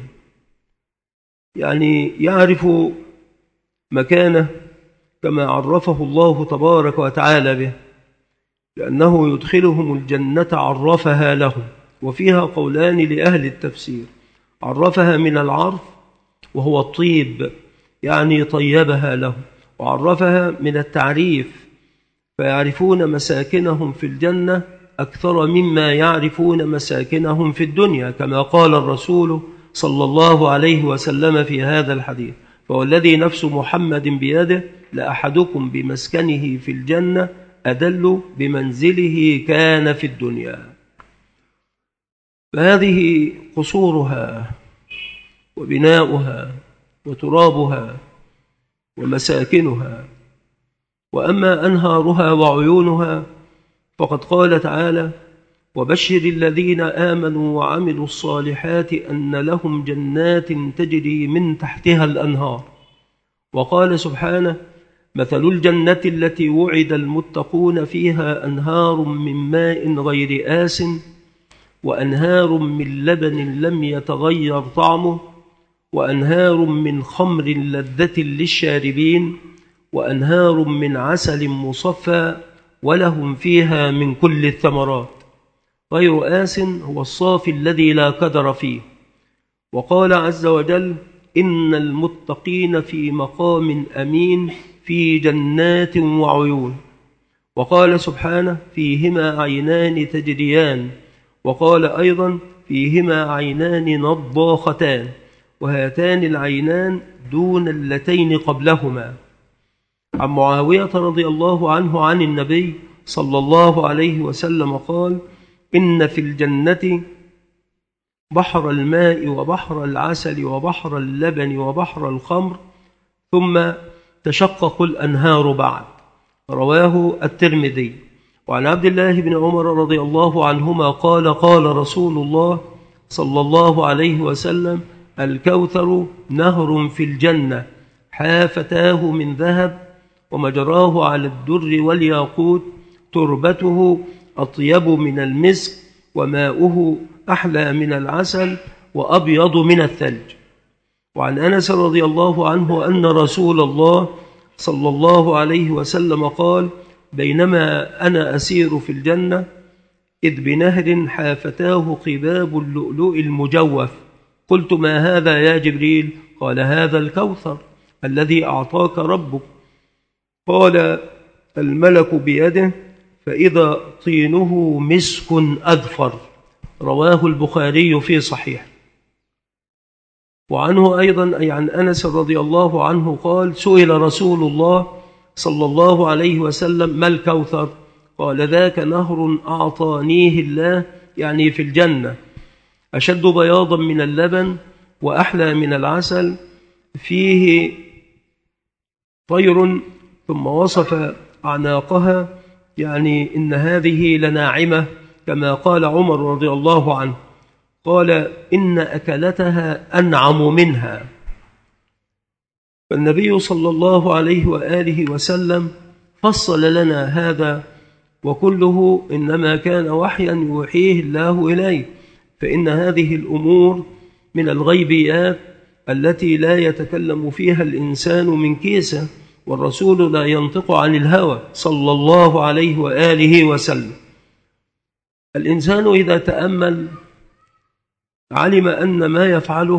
Speaker 1: يعني يعرف مكانه كما عرفه الله تبارك وتعالى به، لأنه يدخلهم الجنة عرفها لهم. وفيها قولان لأهل التفسير: عرفها من العرف وهو الطيب يعني طيبها لهم، وعرفها من التعريف فيعرفون مساكنهم في الجنة أكثر مما يعرفون مساكنهم في الدنيا، كما قال الرسول صلى الله عليه وسلم في هذا الحديث: فوالذي نفس محمد بيده لأحدكم بمسكنه في الجنة أدل بمنزله كان في الدنيا. فهذه قصورها وبناؤها وترابها ومساكنها. وأما أنهارها وعيونها فقد قال تعالى: وبشر الذين آمنوا وعملوا الصالحات أن لهم جنات تجري من تحتها الأنهار. وقال سبحانه: مثل الجنة التي وعد المتقون فيها أنهار من ماء غير آسٍ وأنهار من لبن لم يتغير طعمه وأنهار من خمر لذة للشاربين وأنهار من عسل مصفى ولهم فيها من كل الثمرات غير آسٍ هو الصافي الذي لا كدر فيه. وقال عز وجل: إن المتقين في مقام أمين في جنات وعيون. وقال سبحانه: فيهما عينان تجريان. وقال أيضا: فيهما عينان نضاختان وهاتان العينان دون اللتين قبلهما. عن معاوية رضي الله عنه عن النبي صلى الله عليه وسلم قال: إن في الجنة بحر الماء وبحر العسل وبحر اللبن وبحر الخمر ثم تشقق الأنهار بعد. رواه الترمذي. وعن عبد الله بن عمر رضي الله عنهما قال: قال رسول الله صلى الله عليه وسلم: الكوثر نهر في الجنة حافتاه من ذهب ومجراه على الدر والياقوت تربته أطيب من المسك وماؤه أحلى من العسل وأبيض من الثلج. وعن أنس رضي الله عنه أن رسول الله صلى الله عليه وسلم قال: بينما أنا أسير في الجنة إذ بنهر حافتاه قباب اللؤلؤ المجوف، قلت: ما هذا يا جبريل؟ قال: هذا الكوثر الذي أعطاك ربك. قال الملك بيده فإذا طينه مسك أذفر. رواه البخاري في صحيح. وعنه أيضا أي عن أنس رضي الله عنه قال: سئل رسول الله صلى الله عليه وسلم: ما الكوثر؟ قال: ذاك نهر أعطانيه الله، يعني في الجنة، أشد بياضا من اللبن وأحلى من العسل، فيه طير. ثم وصف أعناقها، يعني إن هذه لناعمة كما قال عمر رضي الله عنه، قال: إن أكلتها أنعم منها. فالنبي صلى الله عليه وآله وسلم فصل لنا هذا، وكله إنما كان وحيا يوحيه الله إليه، فإن هذه الأمور من الغيبيات التي لا يتكلم فيها الإنسان من كيسه، والرسول لا ينطق عن الهوى صلى الله عليه وآله وسلم. الإنسان إذا تأمل علم أن ما يفعله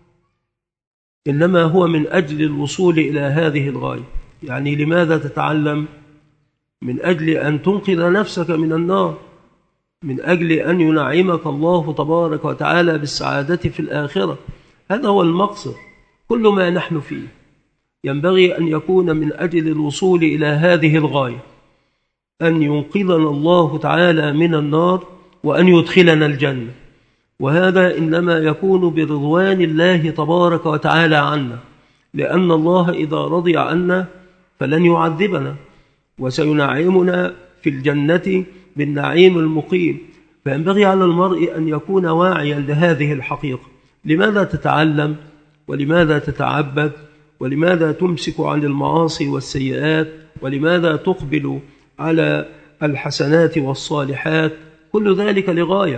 Speaker 1: إنما هو من أجل الوصول إلى هذه الغاية. يعني لماذا تتعلم؟ من أجل أن تنقذ نفسك من النار، من أجل أن ينعمك الله تبارك وتعالى بالسعادة في الآخرة. هذا هو المقصد. كل ما نحن فيه ينبغي أن يكون من أجل الوصول إلى هذه الغاية، أن ينقذنا الله تعالى من النار وأن يدخلنا الجنة. وهذا إنما يكون برضوان الله تبارك وتعالى عنا، لأن الله إذا رضي عنا فلن يعذبنا وسينعمنا في الجنة بالنعيم المقيم. فينبغي على المرء أن يكون واعيا لهذه الحقيقة. لماذا تتعلم؟ ولماذا تتعبد؟ ولماذا تمسك عن المعاصي والسيئات؟ ولماذا تقبل على الحسنات والصالحات؟ كل ذلك لغاية.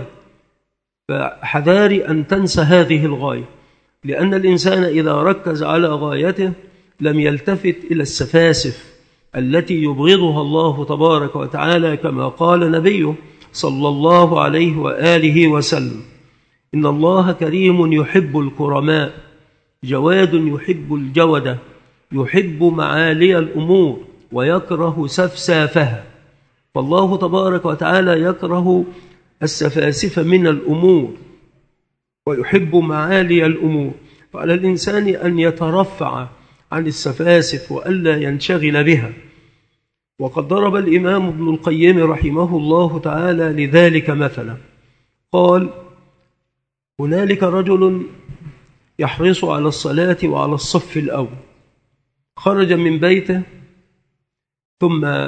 Speaker 1: فحذاري أن تنسى هذه الغاية، لأن الإنسان إذا ركز على غايته لم يلتفت إلى السفاسف التي يبغضها الله تبارك وتعالى، كما قال نبيه صلى الله عليه وآله وسلم: إن الله كريم يحب الكرماء، جواد يحب الجودة، يحب معالي الأمور ويكره سفسافها. فالله تبارك وتعالى يكره السفاسف من الأمور ويحب معالي الأمور. فعلى الإنسان أن يترفع عن السفاسف وألا ينشغل بها. وقد ضرب الإمام ابن القيم رحمه الله تعالى لذلك مثلا، قال: هنالك رجل يحرص على الصلاة وعلى الصف الأول، خرج من بيته ثم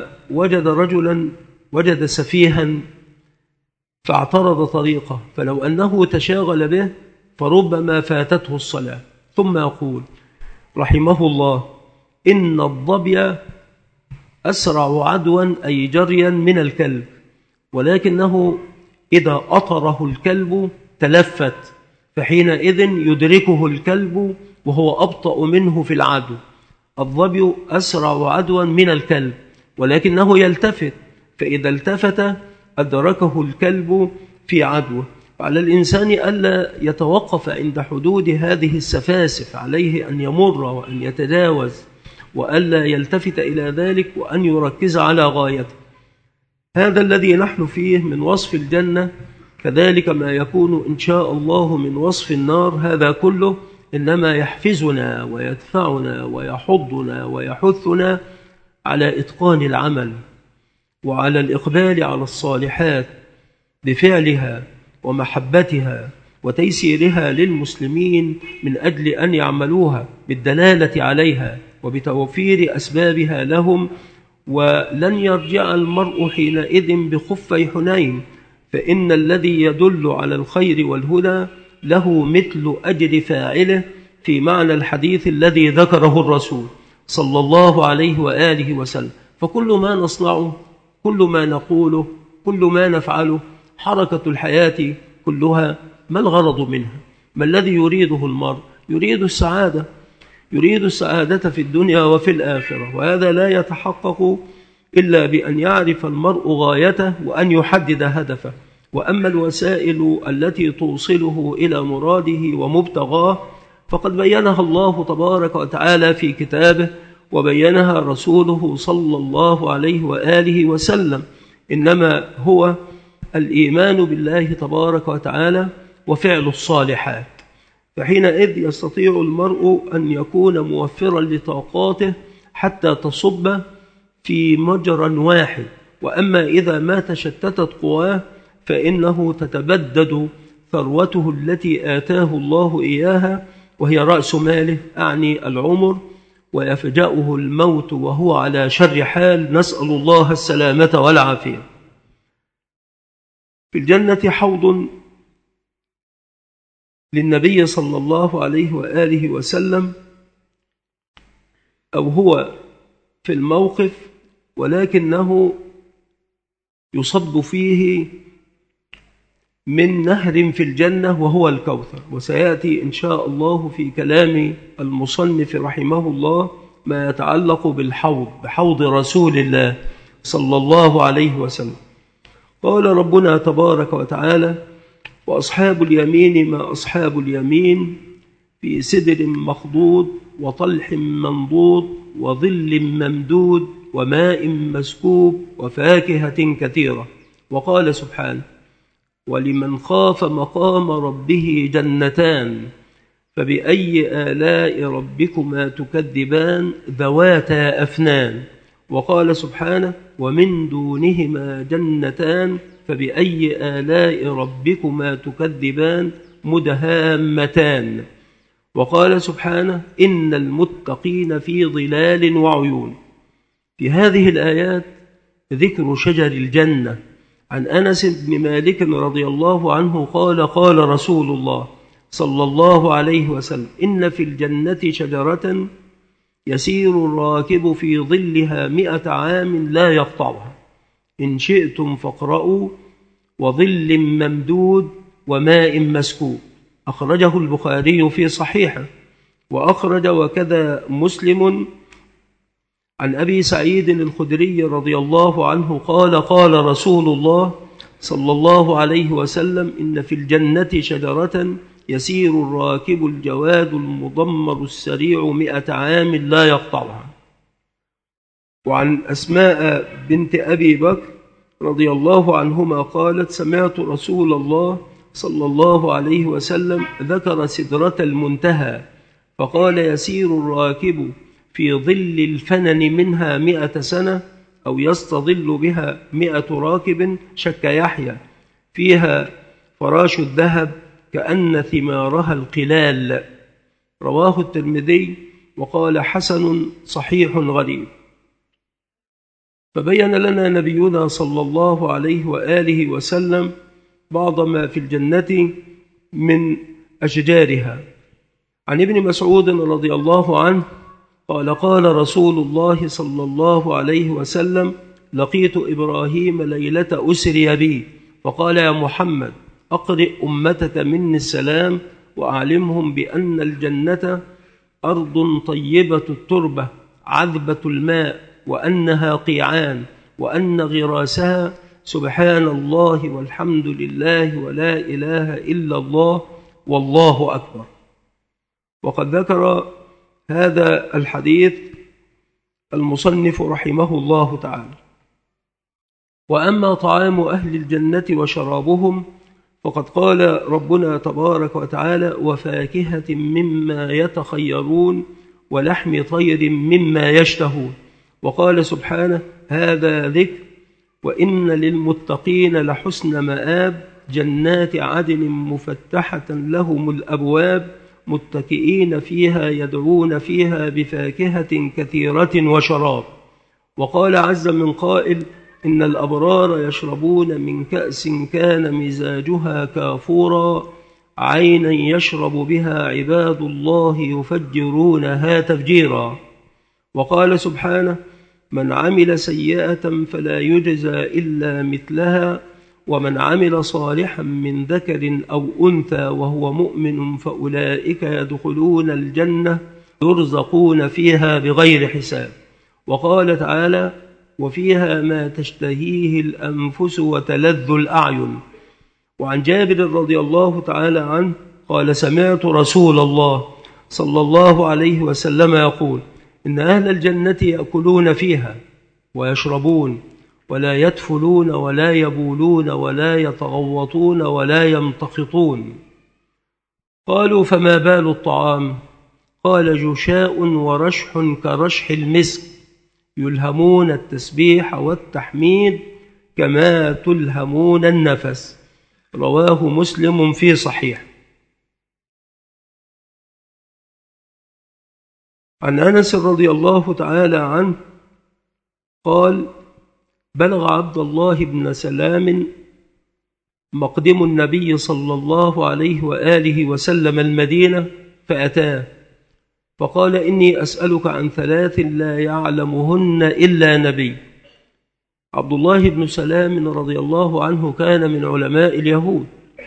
Speaker 1: وجد سفيها فاعترض طريقه، فلو أنه تشاغل به فربما فاتته الصلاة. ثم يقول رحمه الله: إن الظبي أسرع عدوا أي جريا من الكلب، ولكنه إذا أطره الكلب تلفت، فحينئذ يدركه الكلب وهو أبطأ منه في العدو. الظبي أسرع عدوا من الكلب ولكنه يلتفت، فإذا التفت أدركه الكلب في عدوه. وعلى الإنسان ألا يتوقف عند حدود هذه السفاسف، عليه أن يمر وأن يتجاوز وألا يلتفت إلى ذلك وأن يركز على غايته. هذا الذي نحن فيه من وصف الجنة، كذلك ما يكون إن شاء الله من وصف النار. هذا كله إنما يحفزنا ويدفعنا ويحضنا ويحثنا على إتقان العمل وعلى الإقبال على الصالحات بفعلها ومحبتها وتيسيرها للمسلمين من أجل أن يعملوها بالدلالة عليها وبتوفير أسبابها لهم. ولن يرجع المرء حينئذ بخفي حنين، فإن الذي يدل على الخير والهدى له مثل أجر فاعله، في معنى الحديث الذي ذكره الرسول صلى الله عليه وآله وسلم. فكل ما نصنعه، كل ما نقوله، كل ما نفعله، حركة الحياة كلها، ما الغرض منها؟ ما الذي يريده المرء؟ يريد السعادة، يريد السعادة في الدنيا وفي الآخرة، وهذا لا يتحقق إلا بأن يعرف المرء غايته وأن يحدد هدفه. وأما الوسائل التي توصله إلى مراده ومبتغاه فقد بينها الله تبارك وتعالى في كتابه، وبينها رسوله صلى الله عليه وآله وسلم. إنما هو الإيمان بالله تبارك وتعالى وفعل الصالحات، فحينئذ يستطيع المرء أن يكون موفرا لطاقاته حتى تصب في مجرى واحد. وأما إذا ما تشتتت قواه فإنه تتبدد ثروته التي آتاه الله إياها، وهي رأس ماله، أعني العمر، ويفجأه الموت وهو على شر حال، نسأل الله السلامة والعافية. في الجنة حوض للنبي صلى الله عليه وآله وسلم، أو هو في الموقف، ولكنه يصب فيه من نهر في الجنة وهو الكوثر. وسيأتي إن شاء الله في كلام المصنف رحمه الله ما يتعلق بالحوض، بحوض رسول الله صلى الله عليه وسلم. قال ربنا تبارك وتعالى: وأصحاب اليمين ما أصحاب اليمين، في سدر مخضود وطلح منضود وظل ممدود وماء مسكوب وفاكهة كثيرة. وقال سبحانه: ولمن خاف مقام ربه جنتان، فبأي آلاء ربكما تكذبان، ذواتا أفنان. وقال سبحانه: ومن دونهما جنتان، فبأي آلاء ربكما تكذبان، مدهامتان. وقال سبحانه: إن المتقين في ظلال وعيون. في هذه الآيات ذكر شجر الجنة. عن أنس بن مالك رضي الله عنه قال: قال رسول الله صلى الله عليه وسلم: إن في الجنة شجرة يسير الراكب في ظلها 100 عام لا يقطعها، إن شئتم فاقرؤوا، وظل ممدود وماء مسكوب. أخرجه البخاري في صحيحه، وأخرج وكذا مسلم عن أبي سعيد الخدري رضي الله عنه قال: قال رسول الله صلى الله عليه وسلم: إن في الجنة شجرة يسير الراكب الجواد المضمر السريع 100 عام لا يقطعها. وعن أسماء بنت أبي بكر رضي الله عنهما قالت: سمعت رسول الله صلى الله عليه وسلم ذكر سدرة المنتهى، فقال: يسير الراكب في ظل الفنن منها 100 سنة، أو يستظل بها 100 راكب، شك يحيى، فيها فراش الذهب كأن ثمارها القلال. رواه الترمذي وقال: حسن صحيح غريب. فبين لنا نبينا صلى الله عليه وآله وسلم بعض ما في الجنة من أشجارها. عن ابن مسعود رضي الله عنه قال قال رسول الله صلى الله عليه وسلم: لقيت إبراهيم ليلة أسري بي فقال: يا محمد، أقرئ أمتك مني السلام وأعلمهم بأن الجنة أرض طيبة التربة عذبة الماء، وأنها قيعان، وأن غراسها سبحان الله والحمد لله ولا إله إلا الله والله أكبر. وقد ذكر هذا الحديث المصنف رحمه الله تعالى. وأما طعام أهل الجنة وشرابهم فقد قال ربنا تبارك وتعالى: وفاكهة مما يتخيرون ولحم طير مما يشتهون. وقال سبحانه: هذا ذكر وإن للمتقين لحسن مآب، جنات عدن مفتحة لهم الأبواب، متكئين فيها يدعون فيها بفاكهة كثيرة وشراب. وقال عز من قائل: إن الأبرار يشربون من كأس كان مزاجها كافورا، عينا يشرب بها عباد الله يفجرونها تفجيرا. وقال سبحانه: من عمل سيئة فلا يجزى إلا مثلها، ومن عمل صالحا من ذكر أو أنثى وهو مؤمن فأولئك يدخلون الجنة يرزقون فيها بغير حساب. وقال تعالى: وفيها ما تشتهيه الأنفس وتلذ الأعين. وعن جابر رضي الله تعالى عنه قال: سمعت رسول الله صلى الله عليه وسلم يقول: إن أهل الجنة يأكلون فيها ويشربون ولا يدفلون ولا يبولون ولا يتغوطون ولا يمتخطون. قالوا: فما بال الطعام؟ قال: جشاء ورشح كرشح المسك، يلهمون التسبيح والتحميد كما تلهمون النفس. رواه مسلم في صحيح. عن أنس رضي الله تعالى عنه قال: بلغ عبد الله بن سلام مقدم النبي صلى الله عليه وآله وسلم المدينة فأتاه فقال: إني أسألك عن ثلاث لا يعلمهن إلا نبي. عبد الله بن سلام رضي الله عنه كان من علماء اليهود،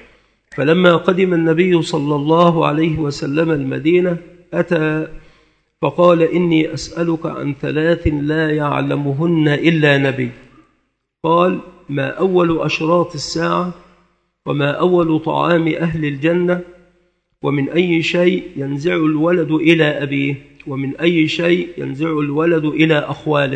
Speaker 1: فلما قدم النبي صلى الله عليه وسلم المدينة أتى فقال: إني أسألك عن ثلاث لا يعلمهن إلا نبي. قال: ما أول أشراط الساعة، وما أول طعام أهل الجنة، ومن أي شيء ينزع الولد إلى أبيه، ومن أي شيء ينزع الولد إلى أخواله.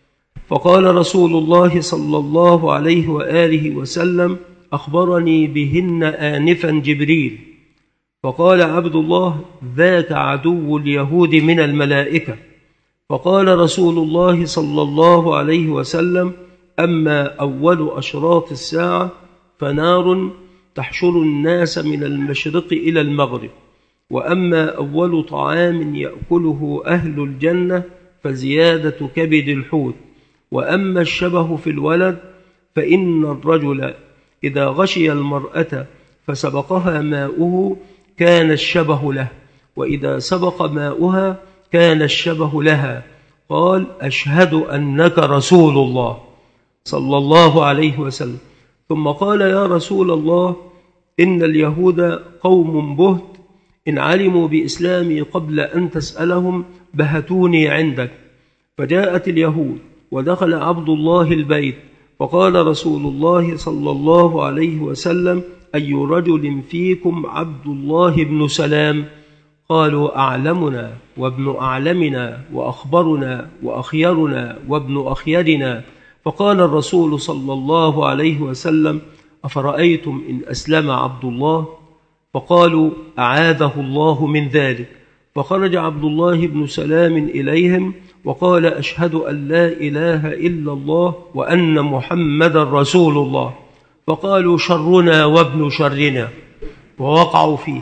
Speaker 1: فقال رسول الله صلى الله عليه وآله وسلم: أخبرني بهن آنفا جبريل. فقال عبد الله: ذاك عدو اليهود من الملائكة. فقال رسول الله صلى الله عليه وسلم: أما أول أشراط الساعة فنار تحشر الناس من المشرق إلى المغرب، وأما أول طعام يأكله أهل الجنة فزيادة كبد الحوت. وأما الشبه في الولد فإن الرجل إذا غشي المرأة فسبقها ماؤه كان الشبه له، وإذا سبق ماؤها كان الشبه لها. قال: أشهد أنك رسول الله صلى الله عليه وسلم. ثم قال: يا رسول الله، إن اليهود قوم بهت، إن علموا بإسلامي قبل أن تسألهم بهتوني عندك. فجاءت اليهود ودخل عبد الله البيت، فقال رسول الله صلى الله عليه وسلم: أي رجل فيكم عبد الله بن سلام؟ قالوا: أعلمنا وابن أعلمنا وأخبرنا وأخيرنا وابن أخيرنا. فقال الرسول صلى الله عليه وسلم: أفرأيتم إن أسلم عبد الله؟ فقالوا: أعاذه الله من ذلك. فخرج عبد الله بن سلام إليهم وقال: أشهد أن لا إله إلا الله وأن محمد رسول الله. فقالوا: شرنا وابن شرنا، ووقعوا فيه.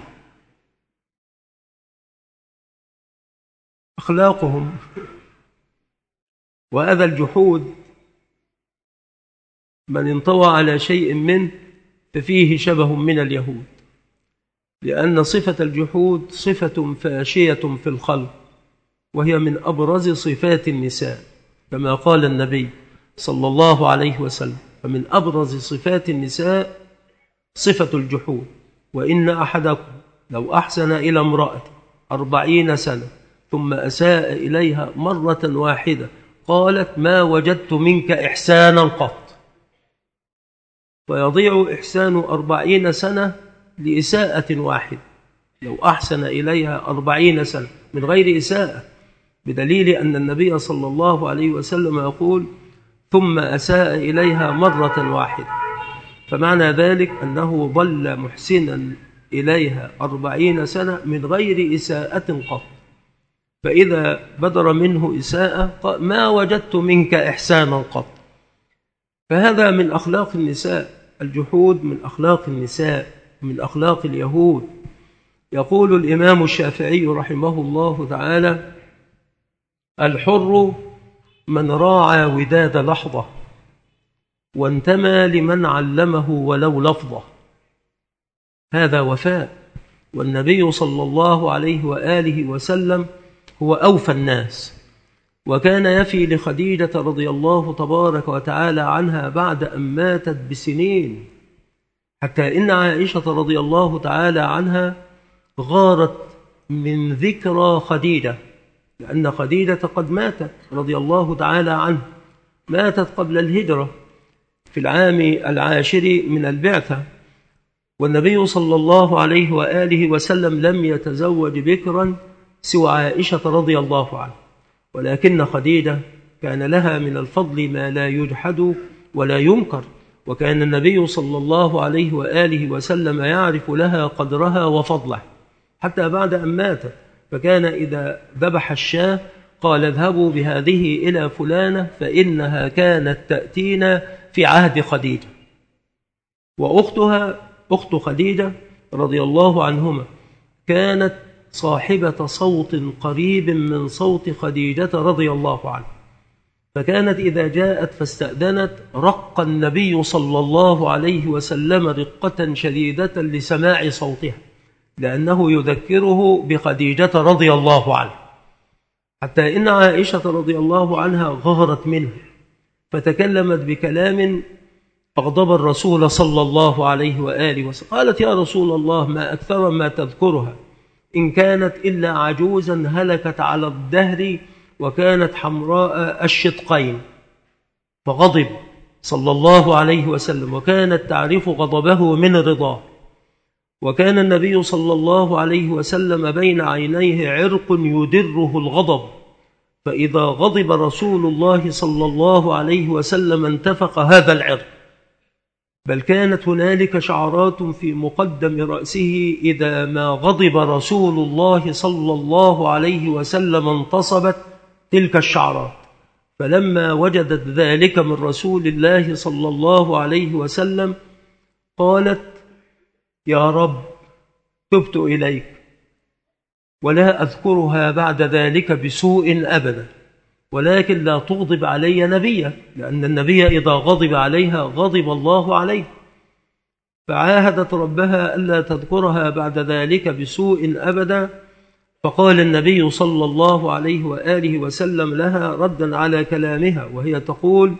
Speaker 1: أخلاقهم. وهذا الجحود من انطوى على شيء منه ففيه شبه من اليهود، لأن صفة الجحود صفة فاشية في الخلق، وهي من أبرز صفات النساء كما قال النبي صلى الله عليه وسلم: فمن أبرز صفات النساء صفة الجحود، وإن أحدكم لو أحسن إلى امرأة 40 سنة ثم أساء إليها مرة واحدة قالت ما وجدت منك إحسانا قط، فيضيع إحسان 40 سنة لإساءة واحدة. لو أحسن إليها 40 سنة من غير إساءة، بدليل أن النبي صلى الله عليه وسلم يقول: ثم أساء إليها مرة واحدة، فمعنى ذلك أنه ظل محسنا إليها 40 سنة من غير إساءة قط، فإذا بدر منه إساءة قال ما وجدت منك إحسانا قط. فهذا من أخلاق النساء، الجحود من أخلاق النساء، من أخلاق اليهود. يقول الإمام الشافعي رحمه الله تعالى: الحر من راعى وداد لحظة وانتمى لمن علمه ولو لفظة. هذا وفاء، والنبي صلى الله عليه وآله وسلم هو أوفى الناس، وكان يفي لخديجة رضي الله تبارك وتعالى عنها بعد أن ماتت بسنين، حتى إن عائشة رضي الله تعالى عنها غارت من ذكرى خديجة، لأن خديجة قد ماتت رضي الله تعالى عنها، ماتت قبل الهجرة في العام 10 من البعثة، والنبي صلى الله عليه وآله وسلم لم يتزوج بكرا سوى عائشة رضي الله عنها، ولكن خديجة كان لها من الفضل ما لا يجحد ولا ينكر، وكان النبي صلى الله عليه وآله وسلم يعرف لها قدرها وفضله حتى بعد أن ماتت. فكان إذا ذبح الشاة قال: اذهبوا بهذه إلى فلانة فإنها كانت تأتينا في عهد خديجة. وأختها أخت خديجة رضي الله عنهما كانت صاحبة صوت قريب من صوت خديجة رضي الله عنها، فكانت إذا جاءت فاستأذنت رق النبي صلى الله عليه وسلم رقة شديدة لسماع صوتها، لأنه يذكره بخديجة رضي الله عنها، حتى إن عائشة رضي الله عنها غهرت منه فتكلمت بكلام أغضب الرسول صلى الله عليه وآله وسلم. قالت: يا رسول الله، ما أكثر ما تذكرها، إن كانت إلا عجوزا هلكت على الدهر وكانت حمراء الشدقين. فغضب صلى الله عليه وسلم، وكانت تعرف غضبه من رضاه، وكان النبي صلى الله عليه وسلم بين عينيه عرق يدره الغضب، فإذا غضب رسول الله صلى الله عليه وسلم انتفخ هذا العرق، بل كانت هنالك شعرات في مقدم رأسه إذا ما غضب رسول الله صلى الله عليه وسلم انتصبت تلك الشعرات. فلما وجدت ذلك من رسول الله صلى الله عليه وسلم قالت: يا رب، تبت إليك ولا أذكرها بعد ذلك بسوء أبدا، ولكن لا تغضب علي نبيا، لأن النبي إذا غضب عليها غضب الله عليه. فعاهدت ربها ألا تذكرها بعد ذلك بسوء أبدا. فقال النبي صلى الله عليه وآله وسلم لها ردا على كلامها وهي تقول: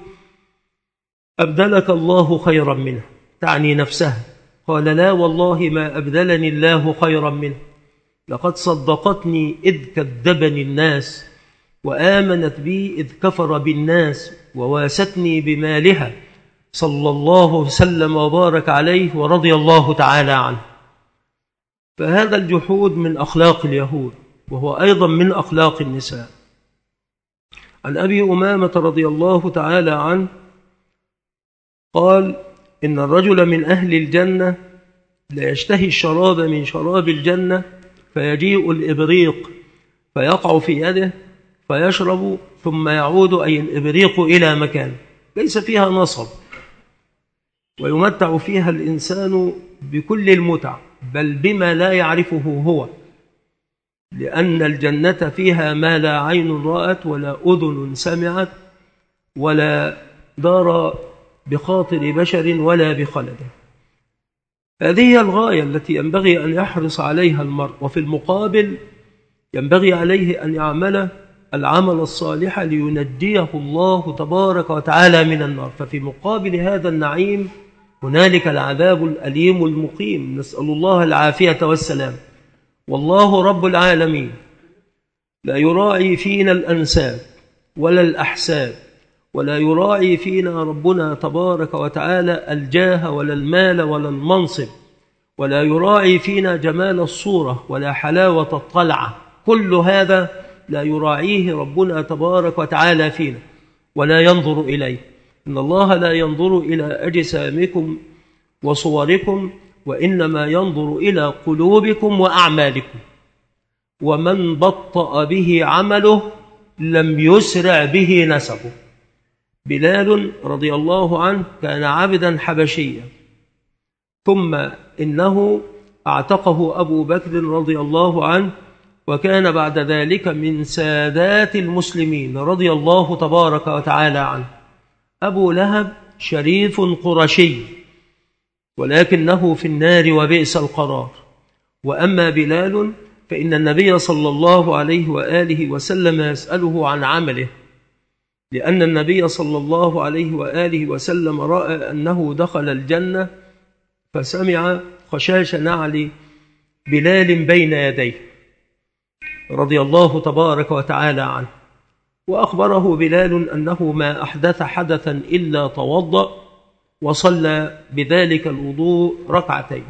Speaker 1: أبدلك الله خيرا منه، تعني نفسها. قال: لا والله ما أبدلني الله خيرا منه، لقد صدقتني إذ كذبني الناس، وآمنت بي إذ كفر بالناس، وواستني بمالها، صلى الله وسلم وبارك عليه ورضي الله تعالى عنه. فهذا الجحود من أخلاق اليهود، وهو أيضا من أخلاق النساء. عن أبي أمامة رضي الله تعالى عنه قال: إن الرجل من أهل الجنة لا يشتهي الشراب من شراب الجنة، فيجيء الإبريق فيقع في يده فيشرب، ثم يعود أي الإبريق إلى مكان ليس فيها نصب، ويمتع فيها الإنسان بكل المتع، بل بما لا يعرفه هو، لأن الجنة فيها ما لا عين رأت ولا أذن سمعت ولا دار بخاطر بشر ولا بخلده. هذه هي الغاية التي ينبغي أن يحرص عليها المرء، وفي المقابل ينبغي عليه أن يعمل العمل الصالح لينجيه الله تبارك وتعالى من النار. ففي مقابل هذا النعيم هنالك العذاب الأليم المقيم، نسأل الله العافية والسلام. والله رب العالمين لا يراعي فينا الأنساب ولا الأحساب، ولا يراعي فينا ربنا تبارك وتعالى الجاه ولا المال ولا المنصب، ولا يراعي فينا جمال الصورة ولا حلاوة الطلعة. كل هذا لا يراعيه ربنا تبارك وتعالى فينا ولا ينظر إليه. إن الله لا ينظر إلى أجسامكم وصوركم، وإنما ينظر إلى قلوبكم وأعمالكم. ومن بطأ به عمله لم يسرع به نسبه. بلال رضي الله عنه كان عبدا حبشيا، ثم إنه اعتقه أبو بكر رضي الله عنه، وكان بعد ذلك من سادات المسلمين رضي الله تبارك وتعالى عنه. أبو لهب شريف قرشي، ولكنه في النار وبئس القرار. وأما بلال فإن النبي صلى الله عليه وآله وسلم يسأله عن عمله، لأن النبي صلى الله عليه وآله وسلم رأى أنه دخل الجنة فسمع خشاش نعل بلال بين يديه رضي الله تبارك وتعالى عنه. وأخبره بلال أنه ما أحدث حدثا إلا توضأ وصلى بذلك الوضوء ركعتين.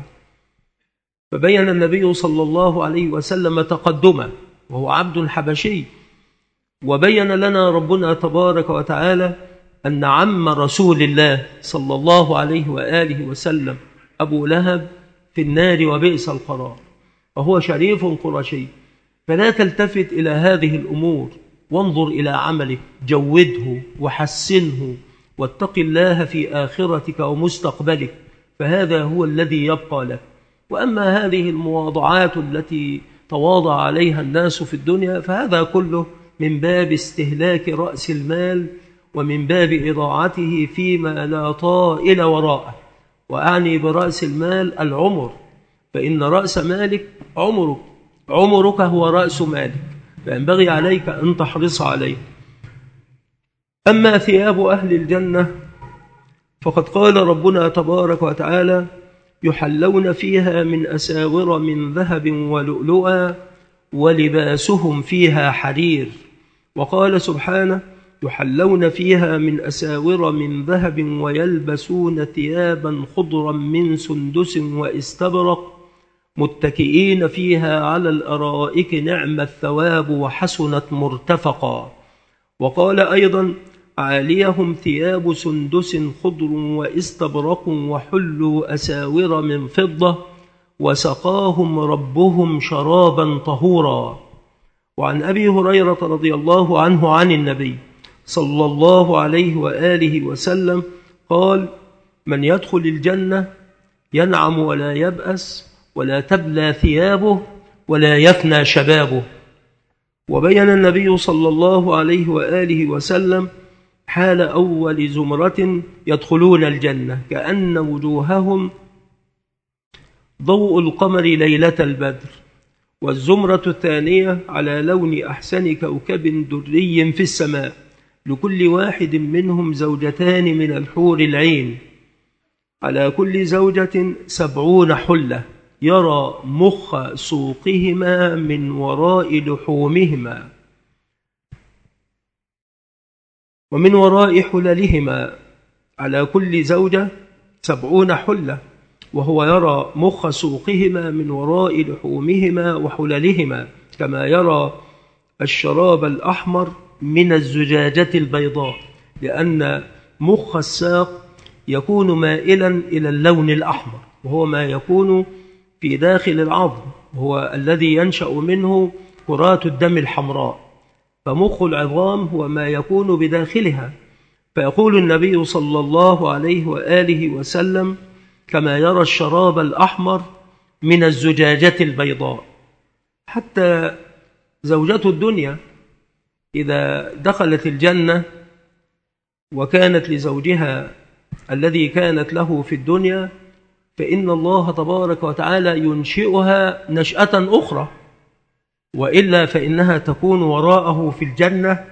Speaker 1: فبين النبي صلى الله عليه وسلم تقدمه وهو عبد حبشي، وبين لنا ربنا تبارك وتعالى أن عم رسول الله صلى الله عليه وآله وسلم أبو لهب في النار وبئس القرار، وهو شريف قرشي. فلا تلتفت إلى هذه الأمور، وانظر إلى عملك، جوده وحسنه، واتق الله في آخرتك ومستقبلك، فهذا هو الذي يبقى لك. وأما هذه المواضعات التي تواضع عليها الناس في الدنيا فهذا كله من باب استهلاك رأس المال، ومن باب إضاعته فيما لا طائل وراءه. وأعني برأس المال العمر، فإن رأس مالك عمرك، عمرك هو رأس مالك، فينبغي عليك أن تحرص عليه. أما ثياب أهل الجنة فقد قال ربنا تبارك وتعالى: يحلون فيها من أساور من ذهب ولؤلؤا ولباسهم فيها حرير. وقال سبحانه: يحلون فيها من أساور من ذهب ويلبسون ثيابا خضرا من سندس واستبرق متكئين فيها على الأرائك نعم الثواب وحسنت مرتفقا. وقال أيضا: عاليهم ثياب سندس خضر واستبرق وحلوا أساور من فضة وسقاهم ربهم شرابا طهورا. وعن أبي هريرة رضي الله عنه عن النبي صلى الله عليه وآله وسلم قال: من يدخل الجنة ينعم ولا يبأس ولا تبلى ثيابه ولا يفنى شبابه. وبين النبي صلى الله عليه وآله وسلم حال أول زمرة يدخلون الجنة كأن وجوههم ضوء القمر ليلة البدر، والزمرة الثانية على لون أحسن كوكب دري في السماء، لكل واحد منهم زوجتان من الحور العين، على كل زوجة 70 حلة، يرى مخ سوقهما من وراء لحومهما ومن وراء حللهما، على كل زوجة 70 حلة، وهو يرى مخ سوقهما من وراء لحومهما وحللهما، كما يرى الشراب الأحمر من الزجاجة البيضاء، لأن مخ الساق يكون مائلا إلى اللون الأحمر، وهو ما يكون في داخل العظم، هو الذي ينشأ منه كرات الدم الحمراء، فمخ العظام هو ما يكون بداخلها. فيقول النبي صلى الله عليه وآله وسلم: كما يرى الشراب الأحمر من الزجاجة البيضاء. حتى زوجة الدنيا إذا دخلت الجنة وكانت لزوجها الذي كانت له في الدنيا، فإن الله تبارك وتعالى ينشئها نشأة أخرى، وإلا فإنها تكون وراءه في الجنة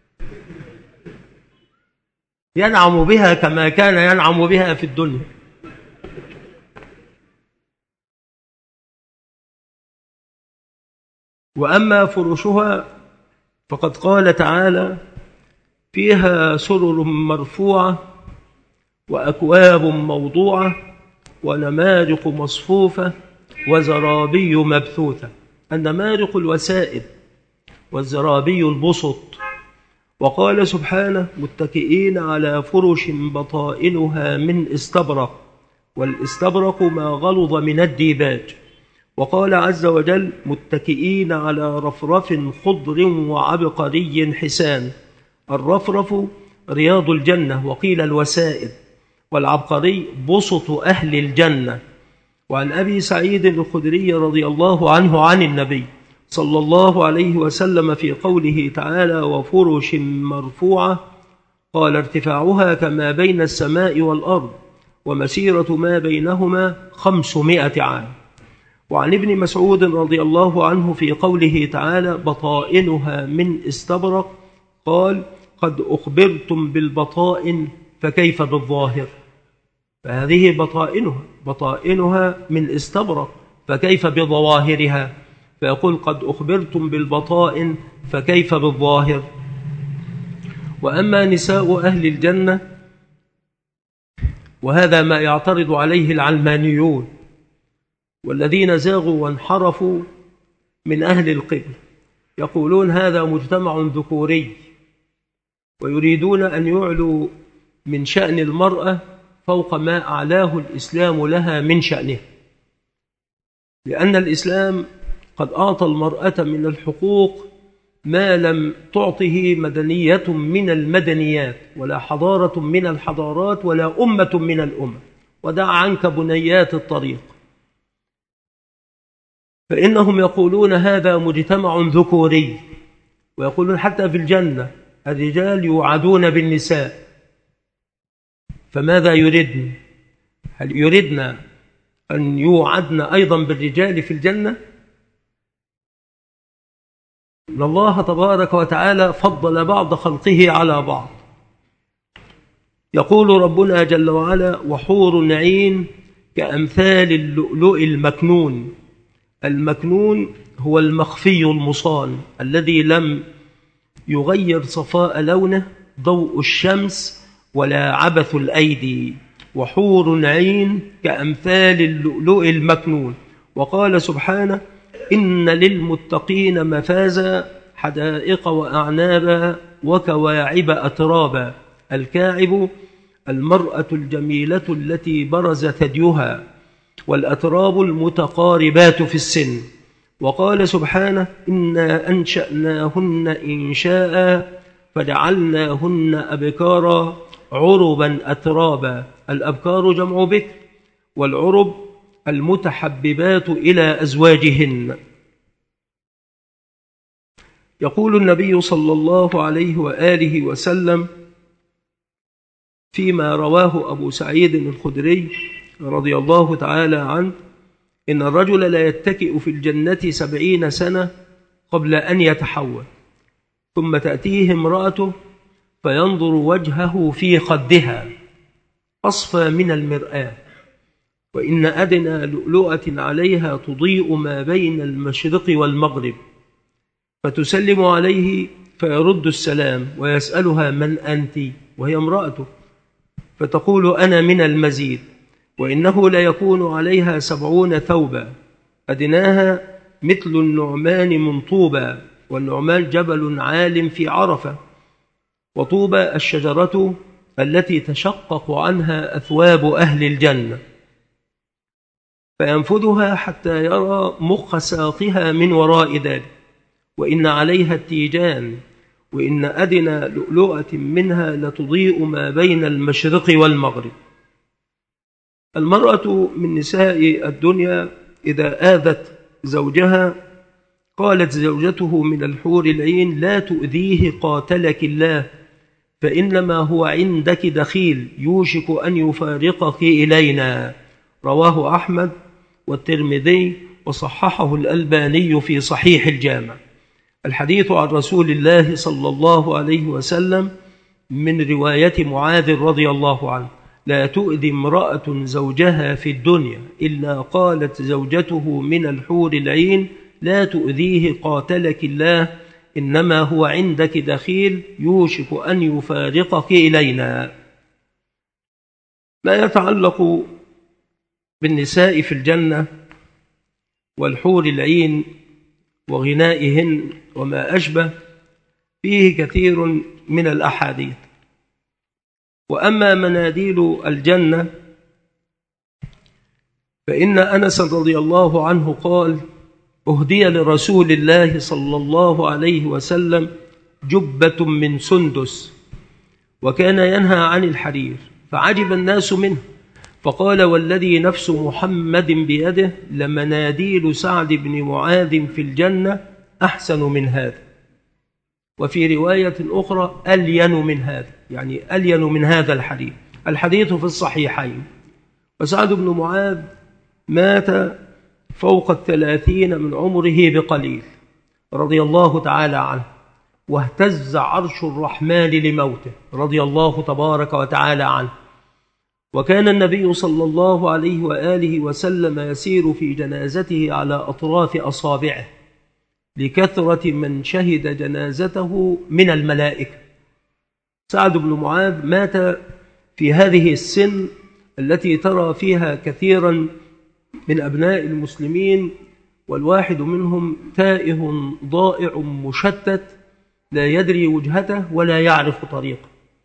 Speaker 1: ينعم بها كما كان ينعم بها في الدنيا. وأما فرشها فقد قال تعالى: فيها سرر مرفوعة وأكواب موضوعة ونمارق مصفوفة وزرابي مبثوثة. النمارق الوسائد والزرابي البسط. وقال سبحانه: متكئين على فرش بطائنها من استبرق، والاستبرق ما غلظ من الديباج. وقال عز وجل: متكئين على رفرف خضر وعبقري حسان. الرفرف رياض الجنة، وقيل الوسائد، والعبقري بسط أهل الجنة. وعن أبي سعيد الخدري رضي الله عنه عن النبي صلى الله عليه وسلم في قوله تعالى: وفرش مرفوعة، قال: ارتفاعها كما بين السماء والأرض، ومسيرة ما بينهما 500 عام. وعن ابن مسعود رضي الله عنه في قوله تعالى: بطائنها من استبرق، قال: قد أخبرتم بالبطائن فكيف بالظاهر. فهذه بطائنها من استبرق، فكيف بظواهرها؟ فيقول: قد أخبرتم بالبطائن فكيف بالظاهر. وأما نساء أهل الجنة، وهذا ما يعترض عليه العلمانيون والذين زاغوا وانحرفوا من أهل القبل، يقولون هذا مجتمع ذكوري، ويريدون أن يعلوا من شأن المرأة فوق ما أعلاه الإسلام لها من شأنها، لأن الإسلام قد أعطى المرأة من الحقوق ما لم تعطه مدنية من المدنيات، ولا حضارة من الحضارات، ولا أمة من الأمم. ودع عنك بنيات الطريق. فإنهم يقولون هذا مجتمع ذكوري، ويقولون حتى في الجنة الرجال يوعدون بالنساء. فماذا يردن؟ هل يردن أن يوعدن أيضا بالرجال في الجنة؟ إن الله تبارك وتعالى فضل بعض خلقه على بعض. يقول ربنا جل وعلا: وحور عين كأمثال اللؤلؤ المكنون. المكنون هو المخفي المصان الذي لم يغير صفاء لونه ضوء الشمس ولا عبث الأيدي. وحور عين كأمثال اللؤلؤ المكنون. وقال سبحانه: إن للمتقين مفازا حدائق وأعنابا وكواعب أترابا. الكاعب المرأة الجميلة التي برز ثديها، والأتراب المتقاربات في السن. وقال سبحانه: إنا أنشأناهن إنشاء فجعلناهن أبكارا عربا أترابا. الأبكار جمع بكر، والعرب المتحببات إلى أزواجهن. يقول النبي صلى الله عليه وآله وسلم فيما رواه أبو سعيد الخدري رضي الله تعالى عنه: إن الرجل لا يتكئ في الجنة 70 سنة قبل أن يتحول، ثم تأتيه امرأته فينظر وجهه في خدها أصفى من المرآة، وإن أدنى لؤلؤة عليها تضيء ما بين المشرق والمغرب، فتسلم عليه فيرد السلام ويسألها: من أنت؟ وهي امرأته، فتقول: أنا من المزيد. وإنه لا يكون عليها 70 ثوبا أدناها مثل النعمان من طوبى، والنعمان جبل عال في عرفة، وطوبى الشجرة التي تشقق عنها أثواب أهل الجنة، فينفذها حتى يرى مخ ساقها من وراء ذلك. وإن عليها التيجان، وإن أدنى لؤلؤة منها لتضيء ما بين المشرق والمغرب. المرأة من نساء الدنيا إذا آذت زوجها قالت زوجته من الحور العين: لا تؤذيه قاتلك الله، فإنما هو عندك دخيل يوشك أن يفارقك إلينا. رواه أحمد والترمذي وصححه الألباني في صحيح الجامع. الحديث عن رسول الله صلى الله عليه وسلم من رواية معاذ رضي الله عنه: لا تؤذي امرأة زوجها في الدنيا إلا قالت زوجته من الحور العين: لا تؤذيه قاتلك الله، إنما هو عندك دخيل يوشك أن يفارقك إلينا. ما يتعلق بالنساء في الجنة والحور العين وغنائهن وما أشبه فيه كثير من الأحاديث. وأما مناديل الجنة فإن أنس رضي الله عنه قال: أهدي لرسول الله صلى الله عليه وسلم جبة من سندس، وكان ينهى عن الحرير، فعجب الناس منه، فقال: والذي نفس محمد بيده لمناديل سعد بن معاذ في الجنة أحسن من هذا. وفي رواية أخرى: ألين من هذا، يعني ألين من هذا الحديث. الحديث في الصحيحين. وسعد بن معاذ مات فوق 30 من عمره بقليل رضي الله تعالى عنه، واهتز عرش الرحمن لموته رضي الله تبارك وتعالى عنه. وكان النبي صلى الله عليه وآله وسلم يسير في جنازته على أطراف أصابعه لكثرة من شهد جنازته من الملائكة. سعد بن معاذ مات في هذه السن التي ترى فيها كثيرا من أبناء المسلمين والواحد منهم تائه ضائع مشتت لا يدري وجهته ولا يعرف طريقه.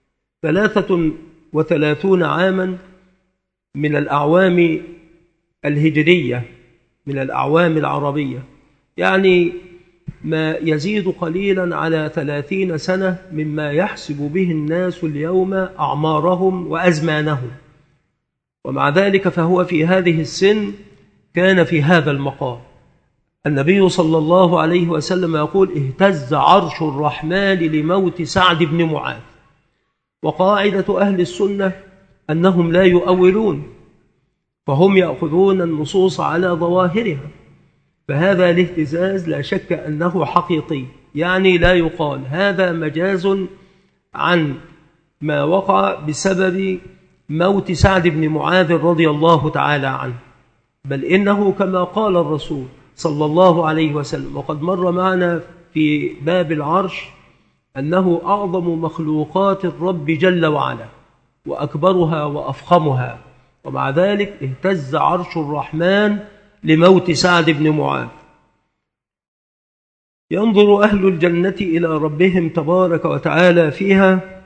Speaker 1: 33 عاما من الأعوام الهجرية، من الأعوام العربية، يعني ما يزيد قليلا على 30 سنة مما يحسب به الناس اليوم أعمارهم وأزمانهم. ومع ذلك فهو في هذه السن كان في هذا المقام. النبي صلى الله عليه وسلم يقول: اهتز عرش الرحمن لموت سعد بن معاذ. وقاعدة أهل السنة أنهم لا يؤولون، فهم يأخذون النصوص على ظواهرها، فهذا الاهتزاز لا شك أنه حقيقي، يعني لا يقال هذا مجاز عن ما وقع بسبب موت سعد بن معاذ رضي الله تعالى عنه، بل إنه كما قال الرسول صلى الله عليه وسلم، وقد مر معنا في باب العرش أنه أعظم مخلوقات الرب جل وعلا وأكبرها وأفخمها، ومع ذلك اهتز عرش الرحمن لموت سعد بن معاذ. ينظر أهل الجنة إلى ربهم تبارك وتعالى فيها،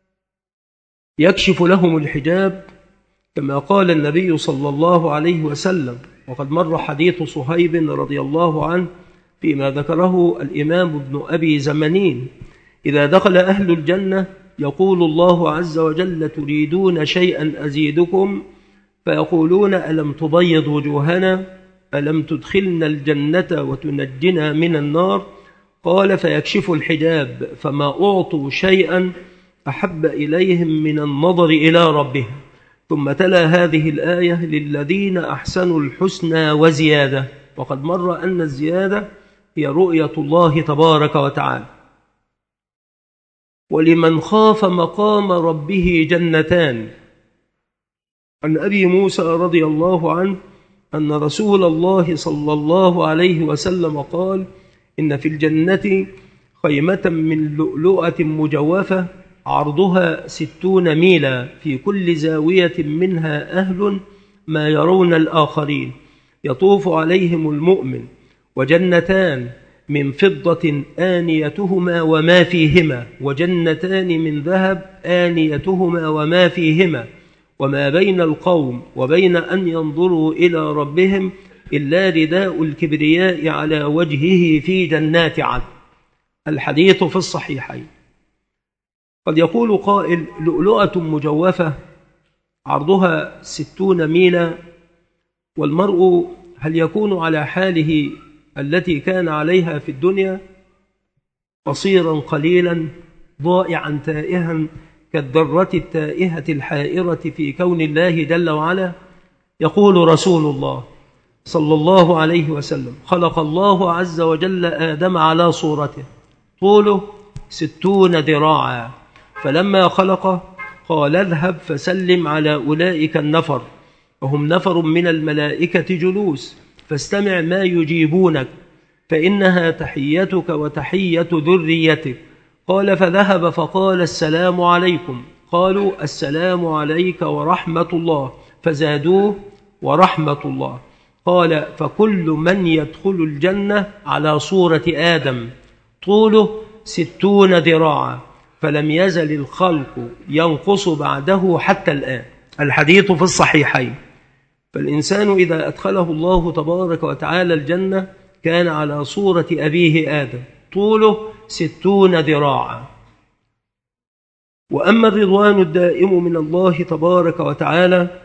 Speaker 1: يكشف لهم الحجاب كما قال النبي صلى الله عليه وسلم. وقد مر حديث صهيب رضي الله عنه فيما ذكره الإمام ابن أبي زمنين: إذا دخل أهل الجنة يقول الله عز وجل: تريدون شيئا أزيدكم؟ فيقولون: ألم تبيض وجوهنا؟ ألم تدخلنا الجنة وتنجنا من النار؟ قال: فيكشف الحجاب فما أعطوا شيئا أحب إليهم من النظر إلى ربهم. ثم تلا هذه الآية: للذين أحسنوا الحسنى وزيادة. وقد مر أن الزيادة هي رؤية الله تبارك وتعالى. ولمن خاف مقام ربه جنتان. عن أبي موسى رضي الله عنه أن رسول الله صلى الله عليه وسلم قال: إن في الجنة خيمة من لؤلؤة مجوفة عرضها 60 ميلا، في كل زاوية منها أهل ما يرون الآخرين، يطوف عليهم المؤمن. وجنتان من فضة آنيتهما وما فيهما، وجنتان من ذهب آنيتهما وما فيهما، وما بين القوم وبين أن ينظروا إلى ربهم إلا رداء الكبرياء على وجهه في جنات عدن. الحديث في الصحيحين. قد يقول قائل: لؤلؤة مجوفة عرضها 60 ميلا، والمرء هل يكون على حاله التي كان عليها في الدنيا، قصيرا قليلا ضائعا تائها كالذرة التائهة الحائرة في كون الله جل وعلا؟ يقول رسول الله صلى الله عليه وسلم خلق الله عز وجل آدم على صورته، طوله 60 ذراعا، فلما خلقه قال اذهب فسلم على أولئك النفر، وهم نفر من الملائكة جلوس، فاستمع ما يجيبونك، فإنها تحيتك وتحية ذريتك. قال فذهب فقال السلام عليكم، قالوا السلام عليك ورحمة الله، فزادوه ورحمة الله. قال فكل من يدخل الجنة على صورة آدم، طوله 60 ذراعا، فلم يزل الخلق ينقص بعده حتى الآن. الحديث في الصحيحين. فالإنسان إذا أدخله الله تبارك وتعالى الجنة كان على صورة أبيه آدم، طوله 60 ذراعا. وأما الرضوان الدائم من الله تبارك وتعالى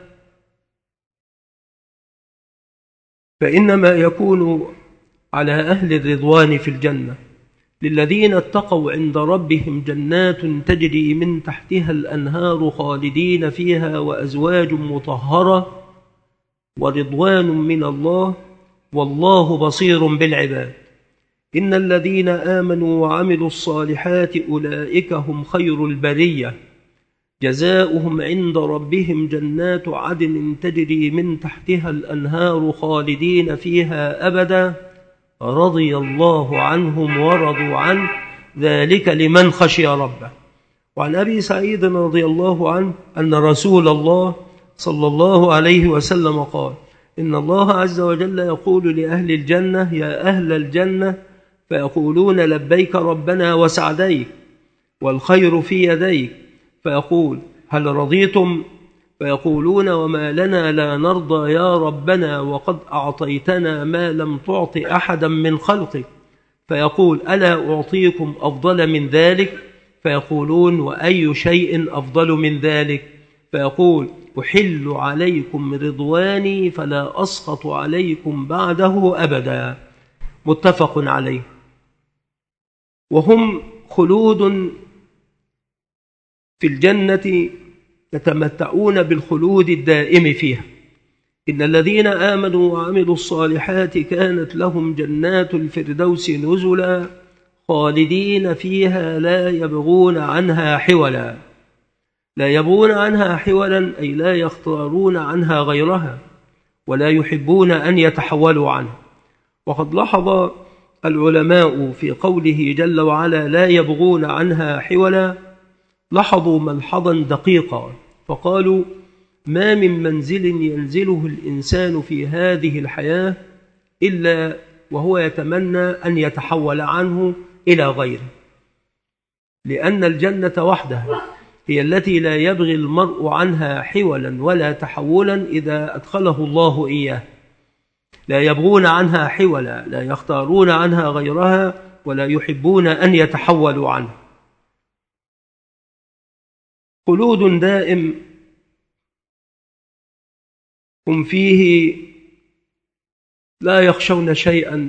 Speaker 1: فإنما يكون على أهل الرضوان في الجنة. للذين اتقوا عند ربهم جنات تجري من تحتها الأنهار خالدين فيها وأزواج مطهرة ورضوان من الله والله بصير بالعباد. إن الذين آمنوا وعملوا الصالحات أولئك هم خير البرية، جزاؤهم عند ربهم جنات عدن تجري من تحتها الأنهار خالدين فيها أبدا، رضي الله عنهم ورضوا عنه، ذلك لمن خشي ربه. وعن أبي سعيد رضي الله عنه أن رسول الله صلى الله عليه وسلم قال إن الله عز وجل يقول لأهل الجنة يا أهل الجنة، فيقولون لبيك ربنا وسعديك والخير في يديك، فيقول هل رضيتم؟ فيقولون وما لنا لا نرضى يا ربنا وقد أعطيتنا ما لم تعط أحدا من خلقك. فيقول ألا أعطيكم أفضل من ذلك؟ فيقولون وأي شيء أفضل من ذلك؟ فيقول أحل عليكم رضواني فلا أسخط عليكم بعده أبدا. متفق عليه. وهم خلود في الجنة يتمتعون بالخلود الدائم فيها. إن الذين آمنوا وعملوا الصالحات كانت لهم جنات الفردوس نزلا خالدين فيها لا يبغون عنها حولا. لا يبغون عنها حولا أي لا يختارون عنها غيرها ولا يحبون أن يتحولوا عنها. وقد لاحظ العلماء في قوله جل وعلا لا يبغون عنها حولا، لاحظوا ملحظا دقيقا، فقالوا ما من منزل ينزله الإنسان في هذه الحياة إلا وهو يتمنى أن يتحول عنه إلى غيره، لأن الجنة وحدها هي التي لا يبغي المرء عنها حولا ولا تحولا إذا أدخله الله إياه. لا يبغون عنها حولا، لا يختارون عنها غيرها ولا يحبون أن يتحولوا عنها. خلود دائم هم فيه لا يخشون شيئا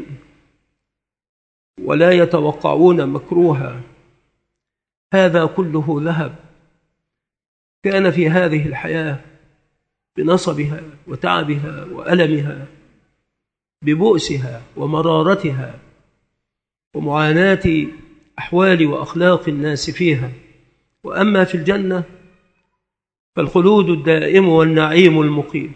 Speaker 1: ولا يتوقعون مكروها. هذا كله ذهب كان في هذه الحياة بنصبها وتعبها وألمها، ببؤسها ومرارتها ومعاناة أحوال وأخلاق الناس فيها. وأما في الجنة فالخلود الدائم والنعيم المقيم.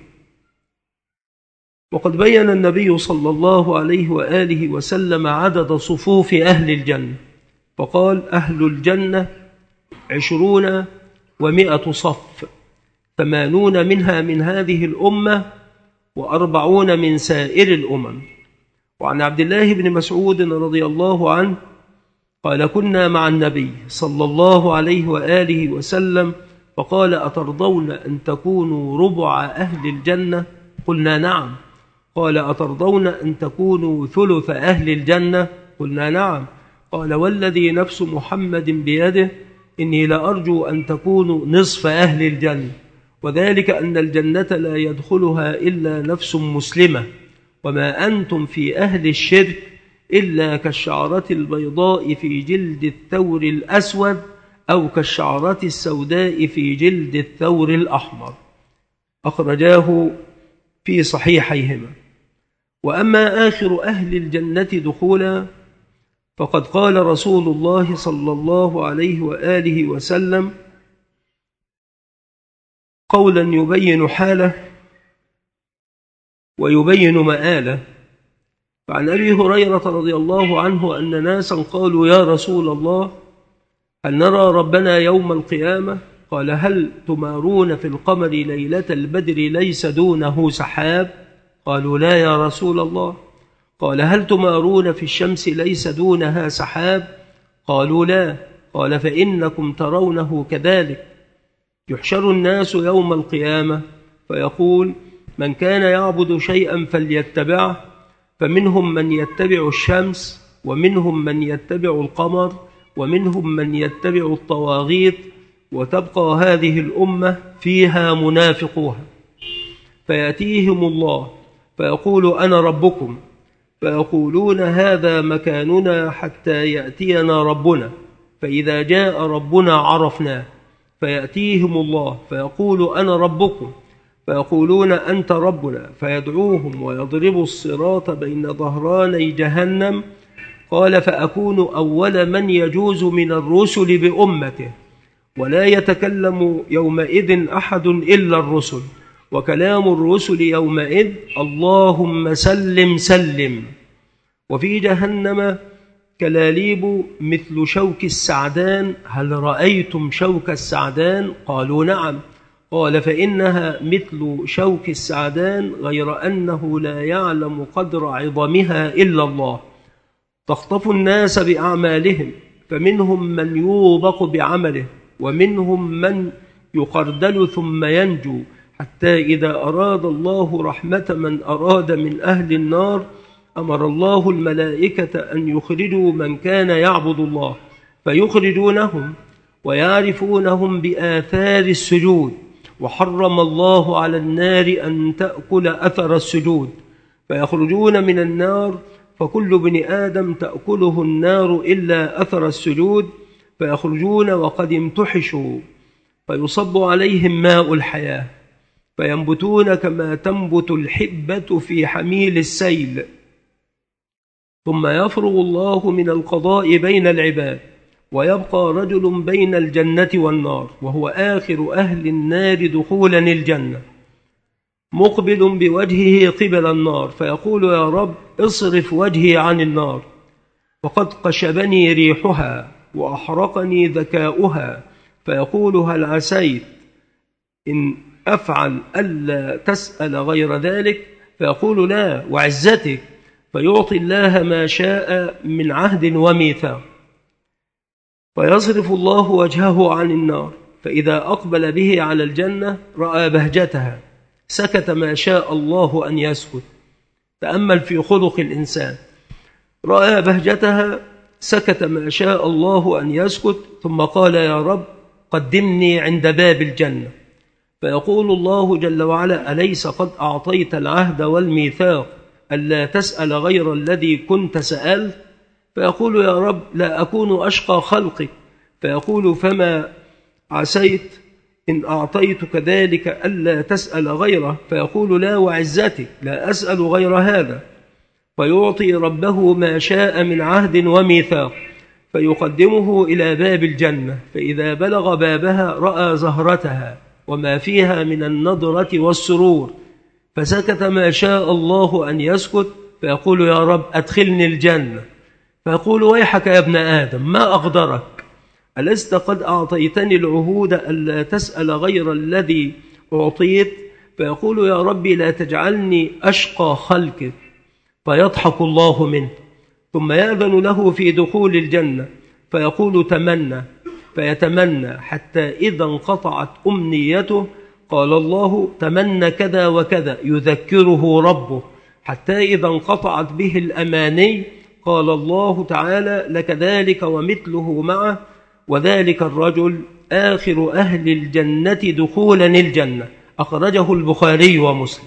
Speaker 1: وقد بين النبي صلى الله عليه وآله وسلم عدد صفوف أهل الجنة، فقال أهل الجنة 20 و100 صف، 80 منها من هذه الأمة و40 من سائر الأمم. وعن عبد الله بن مسعود رضي الله عنه قال كنا مع النبي صلى الله عليه وآله وسلم فقال أترضون أن تكونوا ربع أهل الجنة؟ قلنا نعم. قال أترضون أن تكونوا ثلث أهل الجنة؟ قلنا نعم. قال والذي نفس محمد بيده إني لأرجو أن تكونوا نصف أهل الجنة، وذلك أن الجنة لا يدخلها إلا نفس مسلمة، وما أنتم في أهل الشرك إلا كالشعرة البيضاء في جلد الثور الأسود أو كالشعرة السوداء في جلد الثور الأحمر. أخرجاه في صحيحيهما. وأما آخر أهل الجنة دخولا فقد قال رسول الله صلى الله عليه وآله وسلم قولا يبين حاله ويبين مآله. فعن أبي هريرة رضي الله عنه أن ناسا قالوا يا رسول الله هل نرى ربنا يوم القيامة؟ قال هل تمارون في القمر ليلة البدر ليس دونه سحاب؟ قالوا لا يا رسول الله. قال هل تمارون في الشمس ليس دونها سحاب؟ قالوا لا. قال فإنكم ترونه كذلك. يحشر الناس يوم القيامة فيقول من كان يعبد شيئا فليتبعه، فمنهم من يتبع الشمس، ومنهم من يتبع القمر، ومنهم من يتبع الطواغيت، وتبقى هذه الأمة فيها منافقوها. فيأتيهم الله فيقول أنا ربكم، فيقولون هذا مكاننا حتى يأتينا ربنا، فإذا جاء ربنا عرفناه. فيأتيهم الله فيقول أنا ربكم، فيقولون أنت ربنا، فيدعوهم ويضرب الصراط بين ظهراني جهنم. قال فأكون أول من يجوز من الرسل بأمته، ولا يتكلم يومئذ أحد إلا الرسل، وكلام الرسل يومئذ اللهم سلم سلم. وفي جهنم كلاليب مثل شوك السعدان، هل رأيتم شوك السعدان؟ قالوا نعم. قال فإنها مثل شوك السعدان غير أنه لا يعلم قدر عظمها إلا الله. تخطف الناس بأعمالهم، فمنهم من يوبق بعمله، ومنهم من يخردل ثم ينجو، حتى إذا أراد الله رحمة من أراد من أهل النار أمر الله الملائكة أن يخرجوا من كان يعبد الله، فيخرجونهم ويعرفونهم بآثار السجود، وحرم الله على النار أن تأكل أثر السجود، فيخرجون من النار فكل ابن آدم تأكله النار إلا أثر السجود، فيخرجون وقد امتحشوا، فيصب عليهم ماء الحياة، فينبتون كما تنبت الحبة في حميل السيل. ثم يفرغ الله من القضاء بين العباد، ويبقى رجل بين الجنة والنار، وهو آخر أهل النار دخولا الجنة، مقبل بوجهه قبل النار، فيقول يا رب اصرف وجهي عن النار، وقد قشبني ريحها وأحرقني ذكاؤها. فيقول هل عسيت إن أفعل ألا تسأل غير ذلك؟ فيقول لا وعزتك، فيعطي الله ما شاء من عهد وميثاق. فيصرف الله وجهه عن النار، فإذا أقبل به على الجنة رأى بهجتها، سكت ما شاء الله أن يسكت. تأمل في خلق الإنسان، رأى بهجتها سكت ما شاء الله أن يسكت، ثم قال يا رب قدمني عند باب الجنة. فيقول الله جل وعلا أليس قد أعطيت العهد والميثاق ألا تسأل غير الذي كنت سألت؟ فيقول يا رب لا أكون أشقى خلقك. فيقول فما عسيت إن أعطيتك ذلك ألا تسأل غيره؟ فيقول لا وعزتك لا أسأل غير هذا. فيعطي ربه ما شاء من عهد وميثاق، فيقدمه إلى باب الجنة، فإذا بلغ بابها رأى زهرتها وما فيها من النضرة والسرور، فسكت ما شاء الله أن يسكت. فيقول يا رب أدخلني الجنة. فيقول ويحك يا ابن آدم ما أغدرك، ألست قد أعطيتني العهود ألا تسأل غير الذي أعطيت؟ فيقول يا ربي لا تجعلني أشقى خلقك. فيضحك الله منه، ثم يأذن له في دخول الجنة، فيقول تمنى، فيتمنى حتى إذا انقطعت أمنيته قال الله تمنى كذا وكذا، يذكره ربه، حتى إذا انقطعت به الأماني قال الله تعالى لك ذلك ومثله معه، وذلك الرجل آخر أهل الجنة دخولا الجنة. أخرجه البخاري ومسلم.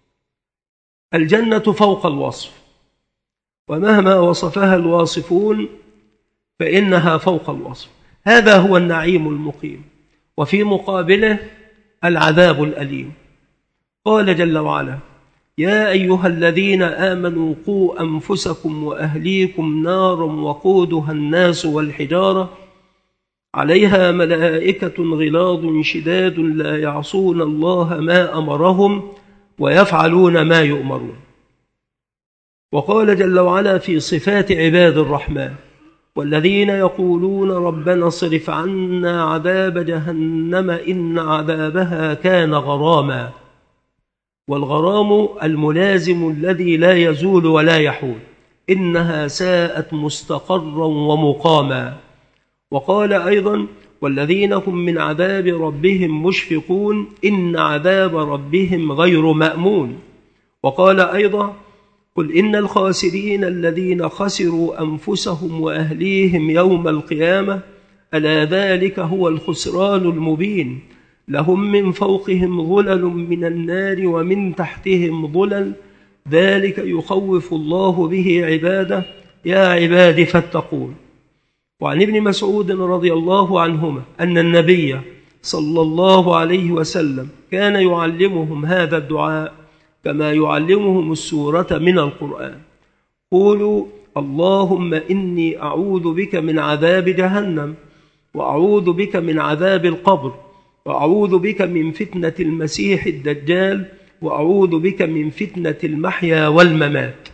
Speaker 1: الجنة فوق الوصف، ومهما وصفها الواصفون فإنها فوق الوصف. هذا هو النعيم المقيم، وفي مقابله العذاب الأليم. قال جل وعلا يا أيها الذين آمنوا قوا أنفسكم وأهليكم نارا وقودها الناس والحجارة عليها ملائكة غلاظ شداد لا يعصون الله ما أمرهم ويفعلون ما يؤمرون. وقال جل وعلا في صفات عباد الرحمن: والذين يقولون ربنا اصرف عنا عذاب جهنم إن عذابها كان غراما. والغرام الملازم الذي لا يزول ولا يحول، إنها ساءت مستقرا ومقاما. وقال أيضا: والذين هم من عذاب ربهم مشفقون إن عذاب ربهم غير مأمون. وقال أيضا: قل إن الخاسرين الذين خسروا أنفسهم وأهليهم يوم القيامة ألا ذلك هو الخسران المبين، لهم من فوقهم ظلل من النار ومن تحتهم ظلل، ذلك يخوف الله به عباده، يا عباد فاتقون. وعن ابن مسعود رضي الله عنهما أن النبي صلى الله عليه وسلم كان يعلمهم هذا الدعاء كما يعلمهم السورة من القرآن: قولوا اللهم إني أعوذ بك من عذاب جهنم، وأعوذ بك من عذاب القبر، وأعوذ بك من فتنة المسيح الدجال، وأعوذ بك من فتنة المحيا والممات.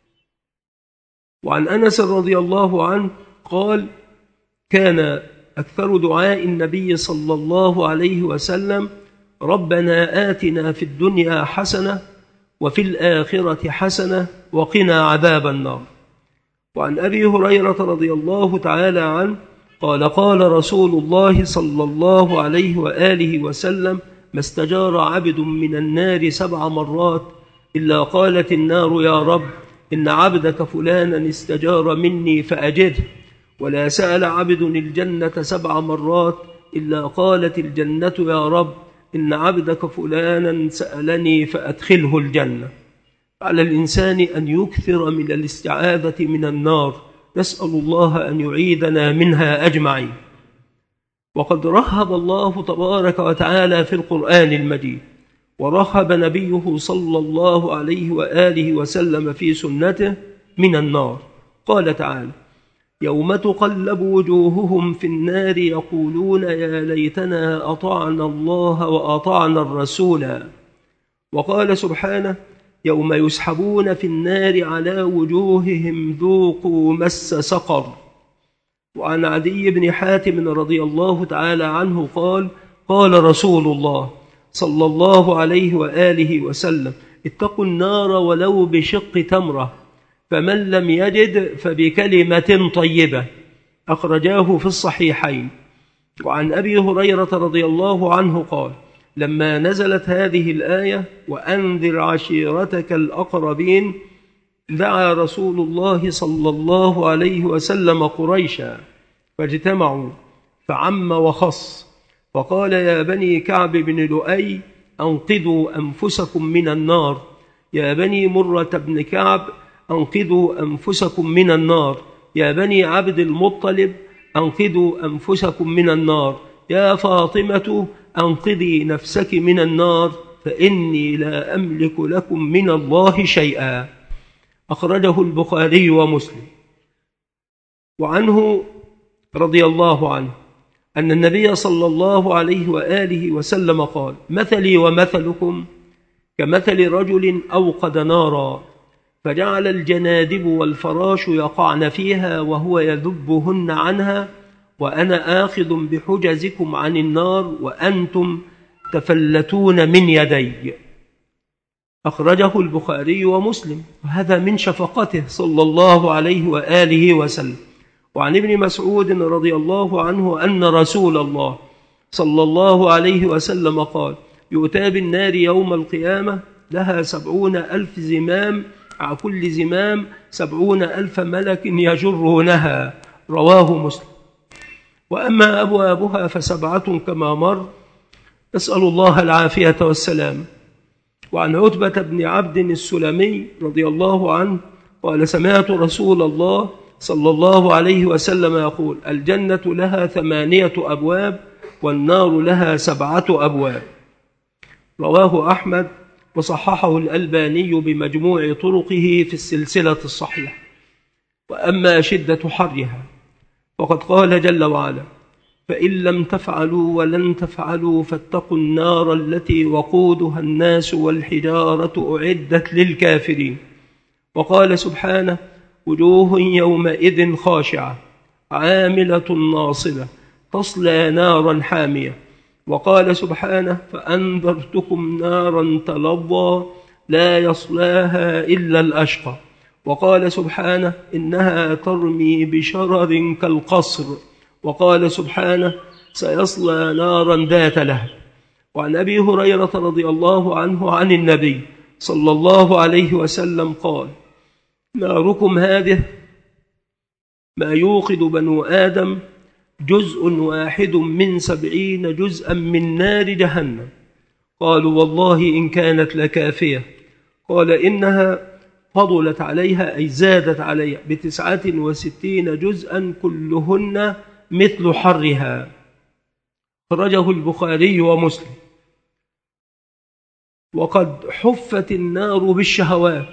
Speaker 1: وعن أنس رضي الله عنه قال: كان أكثر دعاء النبي صلى الله عليه وسلم: ربنا آتنا في الدنيا حسنة وفي الآخرة حسنة وقنا عذاب النار. وعن أبي هريرة رضي الله تعالى عنه قال: قال رسول الله صلى الله عليه وآله وسلم: ما استجار عبد من النار 7 مرات إلا قالت النار يا رب إن عبدك فلانا استجار مني فأجره، ولا سأل عبد الجنة 7 مرات إلا قالت الجنة يا رب إن عبدك فلانا سألني فأدخله الجنة. على الإنسان أن يكثر من الاستعاذة من النار، نسأل الله أن يعيذنا منها أجمعين. وقد رهب الله تبارك وتعالى في القرآن المجيد، ورهب نبيه صلى الله عليه وآله وسلم في سنته من النار. قال تعالى: يوم تقلب وجوههم في النار يقولون يا ليتنا أطعنا الله وأطعنا الرسول. وقال سبحانه: يوم يسحبون في النار على وجوههم ذوقوا مس سقر. وعن عدي بن حاتم رضي الله تعالى عنه قال: قال رسول الله صلى الله عليه وآله وسلم: اتقوا النار ولو بشق تمرة، فمن لم يجد فبكلمة طيبة. أخرجاه في الصحيحين. وعن أبي هريرة رضي الله عنه قال: لما نزلت هذه الآية وأنذر عشيرتك الأقربين دعا رسول الله صلى الله عليه وسلم قريشا فاجتمعوا فعم وخص، فقال: يا بني كعب بن لؤي أنقذوا أنفسكم من النار، يا بني مرة بن كعب أنقذوا أنفسكم من النار، يا بني عبد المطلب أنقذوا أنفسكم من النار، يا فاطمة أنقذي نفسك من النار فإني لا أملك لكم من الله شيئا. أخرجه البخاري ومسلم. وعنه رضي الله عنه أن النبي صلى الله عليه وآله وسلم قال: مثلي ومثلكم كمثل رجل أوقد نارا فجعل الجنادب والفراش يقعن فيها وهو يذبهن عنها، وأنا آخذ بحجزكم عن النار وأنتم تفلتون من يدي. أخرجه البخاري ومسلم. وهذا من شفقته صلى الله عليه وآله وسلم. وعن ابن مسعود رضي الله عنه أن رسول الله صلى الله عليه وسلم قال: يؤتى بالنار يوم القيامة لها 70,000 زمام، على كل زمام 70,000 ملك يجرونها. رواه مسلم. وأما أبوابها ف7 كما مر، نسأل الله العافية والسلام. وعن عتبة بن عبد السلمي رضي الله عنه قال: سمعت رسول الله صلى الله عليه وسلم يقول: الجنة لها 8 أبواب والنار لها 7 أبواب. رواه أحمد وصححه الألباني بمجموع طرقه في السلسلة الصحيحة. وأما شدة حرها فقد قال جل وعلا: فإن لم تفعلوا ولن تفعلوا فاتقوا النار التي وقودها الناس والحجارة أعدت للكافرين. وقال سبحانه: وجوه يومئذ خاشعة عاملة ناصبة تصلى نارا حامية. وقال سبحانه: فأنذرتكم نارا تلظى لا يصلاها إلا الأشقى. وقال سبحانه: إنها ترمي بشرر كالقصر. وقال سبحانه: سيصلى نارا ذات لهب. وعن أبي هريرة رضي الله عنه عن النبي صلى الله عليه وسلم قال: ناركم هذه ما يوقد بنو آدم جزء واحد من 70 جزءا من نار جهنم. قالوا: والله إن كانت لكافية. قال: إنها فضلت عليها أي زادت عليها ب69 جزءا كلهن مثل حرها. خرجه البخاري ومسلم. وقد حفت النار بالشهوات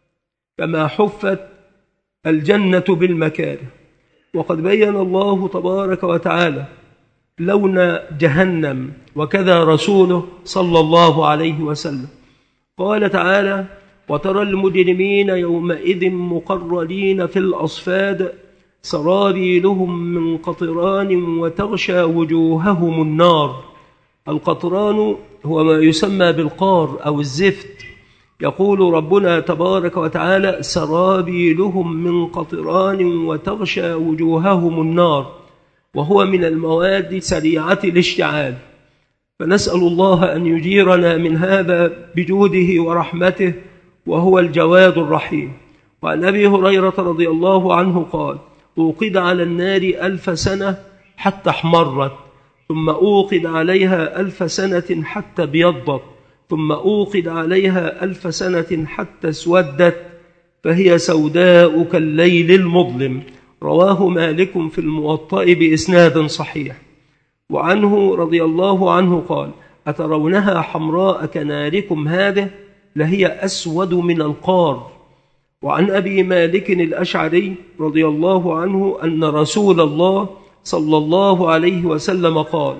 Speaker 1: كما حفت الجنة بالمكاره. وقد بين الله تبارك وتعالى لون جهنم وكذا رسوله صلى الله عليه وسلم. قال تعالى: وترى المجرمين يومئذ مقرنين في الأصفاد سرابيلهم من قطران وتغشى وجوههم النار. القطران هو ما يسمى بالقار أو الزفت. يقول ربنا تبارك وتعالى: سرابيلهم من قطران وتغشى وجوههم النار، وهو من المواد سريعة الاشتعال. فنسأل الله أن يجيرنا من هذا بجوده ورحمته، وهو الجواد الرحيم. وعن أبي هريرة رضي الله عنه قال: أوقد على النار 1000 سنة حتى احمرت، ثم أوقد عليها 1000 سنة حتى ابيضت، ثم أوقد عليها 1000 سنة حتى اسودت، فهي سوداء كالليل المظلم. رواه مالك في الموطأ بإسناد صحيح. وعنه رضي الله عنه قال: أترونها حمراء كناركم هذه؟ لهي أسود من القار. وعن أبي مالك الأشعري رضي الله عنه أن رسول الله صلى الله عليه وسلم قال: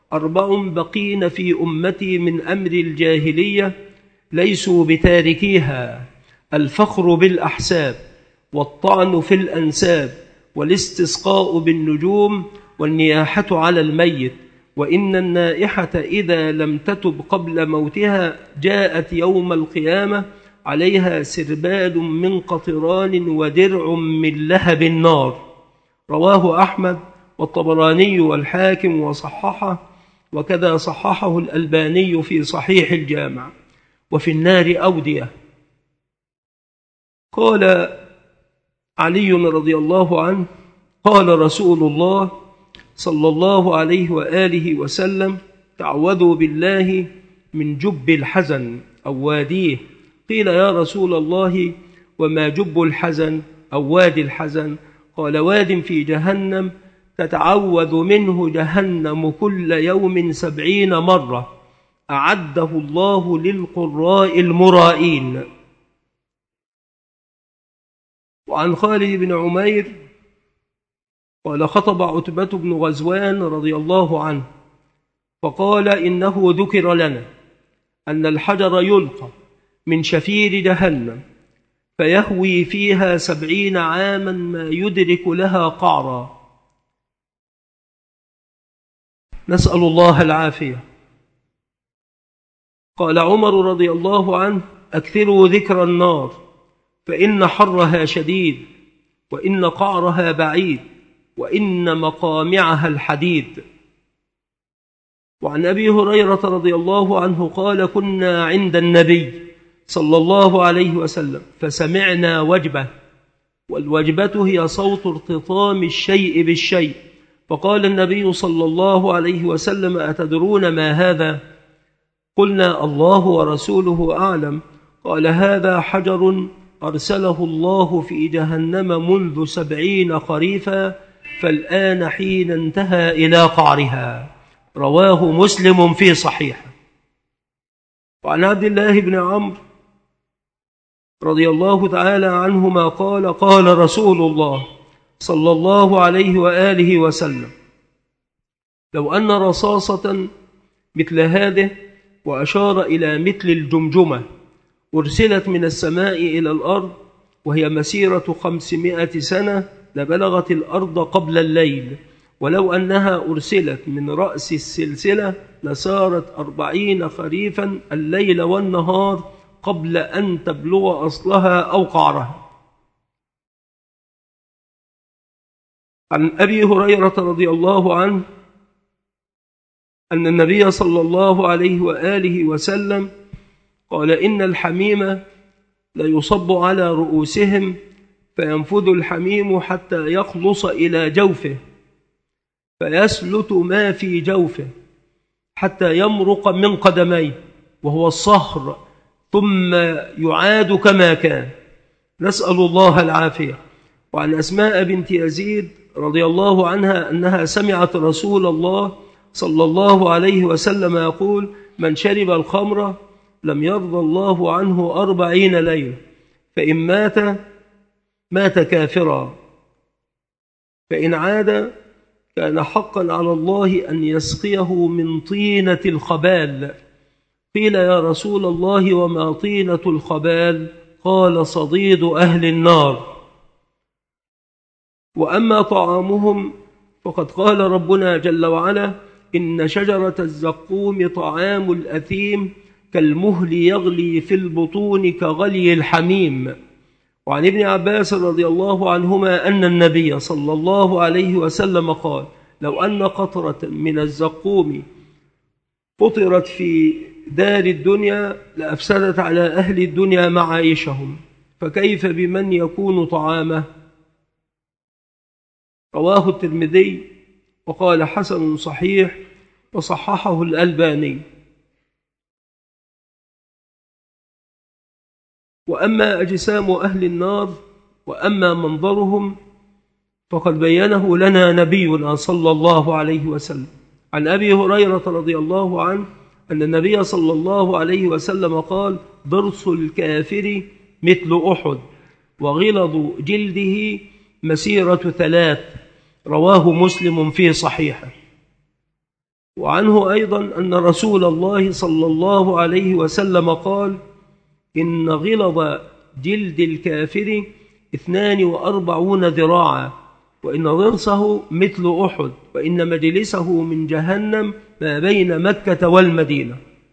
Speaker 1: 4 بقين في أمتي من أمر الجاهلية ليسوا بتاركيها: الفخر بالأحساب، والطعن في الأنساب، والاستسقاء بالنجوم، والنياحة على الميت. وإن النائحة إذا لم تتب قبل موتها جاءت يوم القيامة عليها سربال من قطران ودرع من لهب النار. رواه أحمد والطبراني والحاكم وصححه، وكذا صححه الألباني في صحيح الجامع. وفي النار أودية. قال علي رضي الله عنه: قال رسول الله صلى الله عليه وآله وسلم: تعوذوا بالله من جب الحزن أو واديه. قيل: يا رسول الله وما جب الحزن أو وادي الحزن؟ قال: واد في جهنم تتعوذ منه جهنم كل يوم 70 مرة أعده الله للقراء المرائين. وعن خالد بن عمير قال: خطب عتبة بن غزوان رضي الله عنه فقال: إنه ذكر لنا أن الحجر يلقى من شفير جهنم فيهوي فيها 70 عاما ما يدرك لها قعرا. نسأل الله العافية. قال عمر رضي الله عنه: أكثروا ذكر النار فإن حرها شديد، وإن قعرها بعيد، وإن مقامعها الحديد. وعن أبي هريرة رضي الله عنه قال: كنا عند النبي صلى الله عليه وسلم فسمعنا وجبة، والوجبة هي صوت ارتطام الشيء بالشيء، فقال النبي صلى الله عليه وسلم: أتدرون ما هذا؟ قلنا: الله ورسوله أعلم. قال: هذا حجر أرسله الله في جهنم منذ 70 خريفا، فالآن حين انتهى إلى قعرها. رواه مسلم في صحيحه. وعن عبد الله بن عمرو رضي الله تعالى عنهما قال قال رسول الله صلى الله عليه وآله وسلم: لو أن رصاصة مثل هذه، وأشار إلى مثل الجمجمة، أرسلت من السماء إلى الأرض وهي مسيرة 500 سنة لبلغت الأرض قبل الليل، ولو أنها أرسلت من رأس السلسلة لسارت 40 خريفا الليل والنهار قبل أن تبلغ أصلها أو قعرها. عن أبي هريرة رضي الله عنه أن النبي صلى الله عليه وآله وسلم قال: إن الحميم ليصب على رؤوسهم فينفذ الحميم حتى يخلص إلى جوفه فيسلت ما في جوفه حتى يمرق من قدميه وهو الصهر، ثم يعاد كما كان، نسأل الله العافية. وعن أسماء بنت يزيد رضي الله عنها أنها سمعت رسول الله صلى الله عليه وسلم يقول: من شرب الخمر لم يرضى الله عنه 40 ليلة، فإن مات كافرا، فإن عاد كان حقا على الله أن يسقيه من طينة الخبال. قيل: يا رسول الله وما طينة الخبال؟ قال: صديد أهل النار. وأما طعامهم فقد قال ربنا جل وعلا: إن شجرة الزقوم طعام الأثيم كالمهل يغلي في البطون كغلي الحميم. وعن ابن عباس رضي الله عنهما أن النبي صلى الله عليه وسلم قال: لو أن قطرة من الزقوم قطرت في دار الدنيا لأفسدت على أهل الدنيا معايشهم، فكيف بمن يكون طعامه؟ رواه الترمذي وقال: حسن صحيح، وصححه الألباني. وأما أجسام أهل النار وأما منظرهم فقد بينه لنا نبينا صلى الله عليه وسلم. عن أبي هريرة رضي الله عنه أن النبي صلى الله عليه وسلم قال: ضرس الكافر مثل أحد، وغلظ جلده مسيرة 3. رواه مسلم في صحيحه. وعنه أيضا أن رسول الله صلى الله عليه وسلم قال: إن غلظ جلد الكافر 42 ذراعا، وإن ضرسه مثل أحد، وإن مجلسه من جهنم ما بين مكة والمدينة.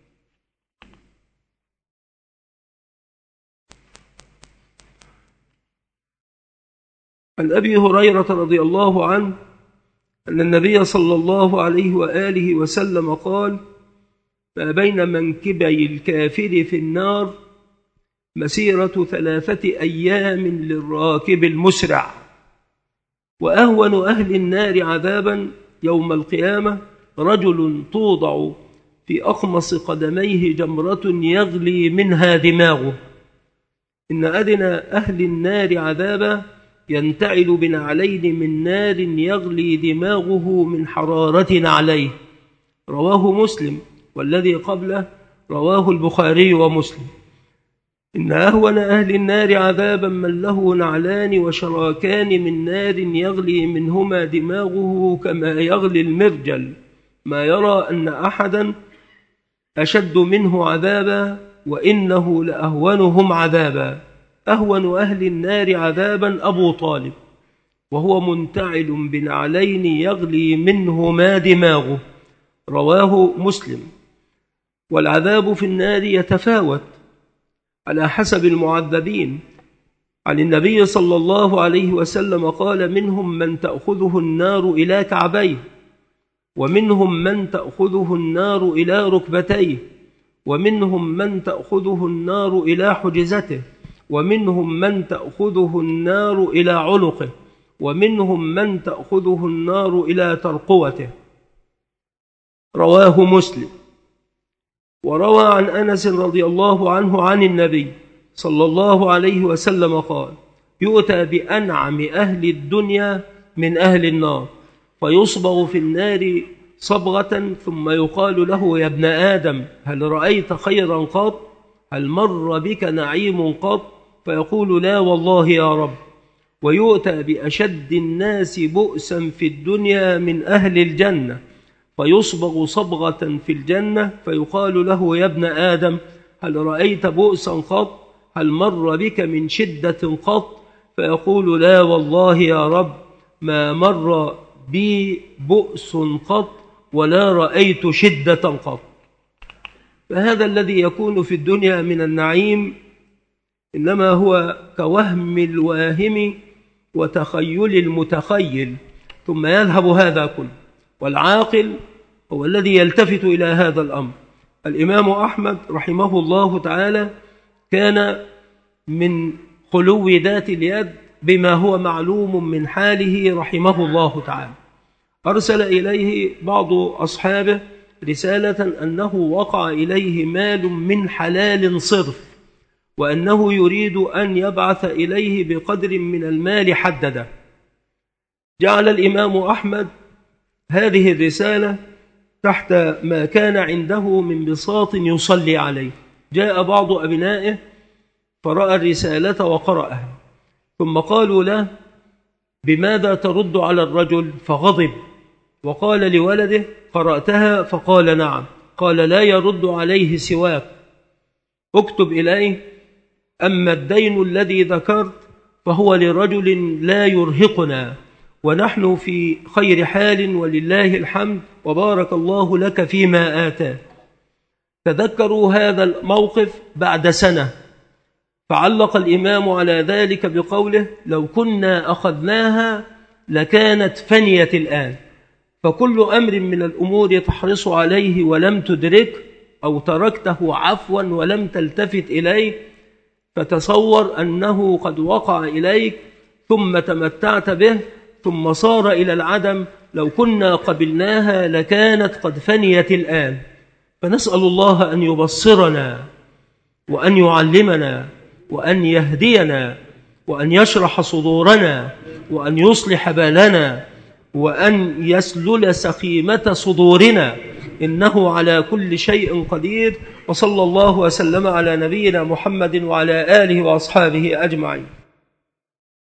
Speaker 1: عن أبي هريرة رضي الله عنه أن النبي صلى الله عليه وآله وسلم قال: ما بين منكبي الكافر في النار مسيرة 3 أيام للراكب المسرع. وأهون أهل النار عذابا يوم القيامة رجل توضع في أخمص قدميه جمرة يغلي منها دماغه. إن أدنى أهل النار عذابا ينتعل بنعلين من نار يغلي دماغه من حرارة عليه. رواه مسلم، والذي قبله رواه البخاري ومسلم. إن أهون أهل النار عذابا من له نعلان وشراكان من نار يغلي منهما دماغه كما يغلي المرجل، ما يرى أن أحدا أشد منه عذابا، وإنه لأهونهم عذابا. أهون أهل النار عذابا أبو طالب، وهو منتعل بنعلين يغلي منهما دماغه. رواه مسلم. والعذاب في النار يتفاوت على حسب المعذبين. عن النبي صلى الله عليه وسلم قال: منهم من تأخذه النار إلى كعبيه، ومنهم من تأخذه النار إلى ركبتيه، ومنهم من تأخذه النار إلى حجزته، ومنهم من تأخذه النار إلى عنقه، ومنهم من تأخذه النار إلى ترقوته. رواه مسلم. وروى عن أنس رضي الله عنه عن النبي صلى الله عليه وسلم قال: يؤتى بأنعم أهل الدنيا من أهل النار فيصبغ في النار صبغة ثم يقال له: يا ابن آدم هل رأيت خيرا قط؟ هل مر بك نعيم قط؟ فيقول: لا والله يا رب. ويؤتى بأشد الناس بؤسا في الدنيا من أهل الجنة، فيصبغ صبغة في الجنة فيقال له: يا ابن آدم هل رأيت بؤسا قط؟ هل مر بك من شدة قط؟ فيقول: لا والله يا رب، ما مر بي بؤس قط ولا رأيت شدة قط. فهذا الذي يكون في الدنيا من النعيم إنما هو كوهم الواهم وتخيل المتخيل، ثم يذهب هذا كله. والعاقل هو الذي يلتفت إلى هذا الأمر. الإمام أحمد رحمه الله تعالى كان من خلو ذات اليد بما هو معلوم من حاله رحمه الله تعالى. أرسل إليه بعض أصحابه رسالة أنه وقع إليه مال من حلال صرف، وأنه يريد أن يبعث إليه بقدر من المال حدده. جعل الإمام أحمد هذه الرسالة تحت ما كان عنده من بساط يصلي عليه. جاء بعض أبنائه فرأى الرسالة وقرأها، ثم قالوا له: بماذا ترد على الرجل؟ فغضب وقال لولده: قرأتها؟ فقال: نعم. قال: لا يرد عليه سواك، اكتب إليه: أما الدين الذي ذكرت فهو لرجل لا يرهقنا، ونحن في خير حال ولله الحمد، وبارك الله لك فيما آتاك. تذكروا هذا الموقف بعد سنة، فعلق الإمام على ذلك بقوله: لو كنا أخذناها لكانت فنيت الآن. فكل أمر من الأمور تحرص عليه ولم تدرك، أو تركته عفوا ولم تلتفت إليه، فتصور أنه قد وقع إليك ثم تمتعت به ثم صار إلى العدم. لو كنا قبلناها لكانت قد فنيت الآن. فنسأل الله أن يبصرنا وأن يعلمنا وأن يهدينا وأن يشرح صدورنا وأن يصلح بالنا وأن يسلل سخيمة صدورنا، إنه على كل شيء قدير. وصلى الله وسلم على نبينا محمد وعلى آله وأصحابه أجمعين.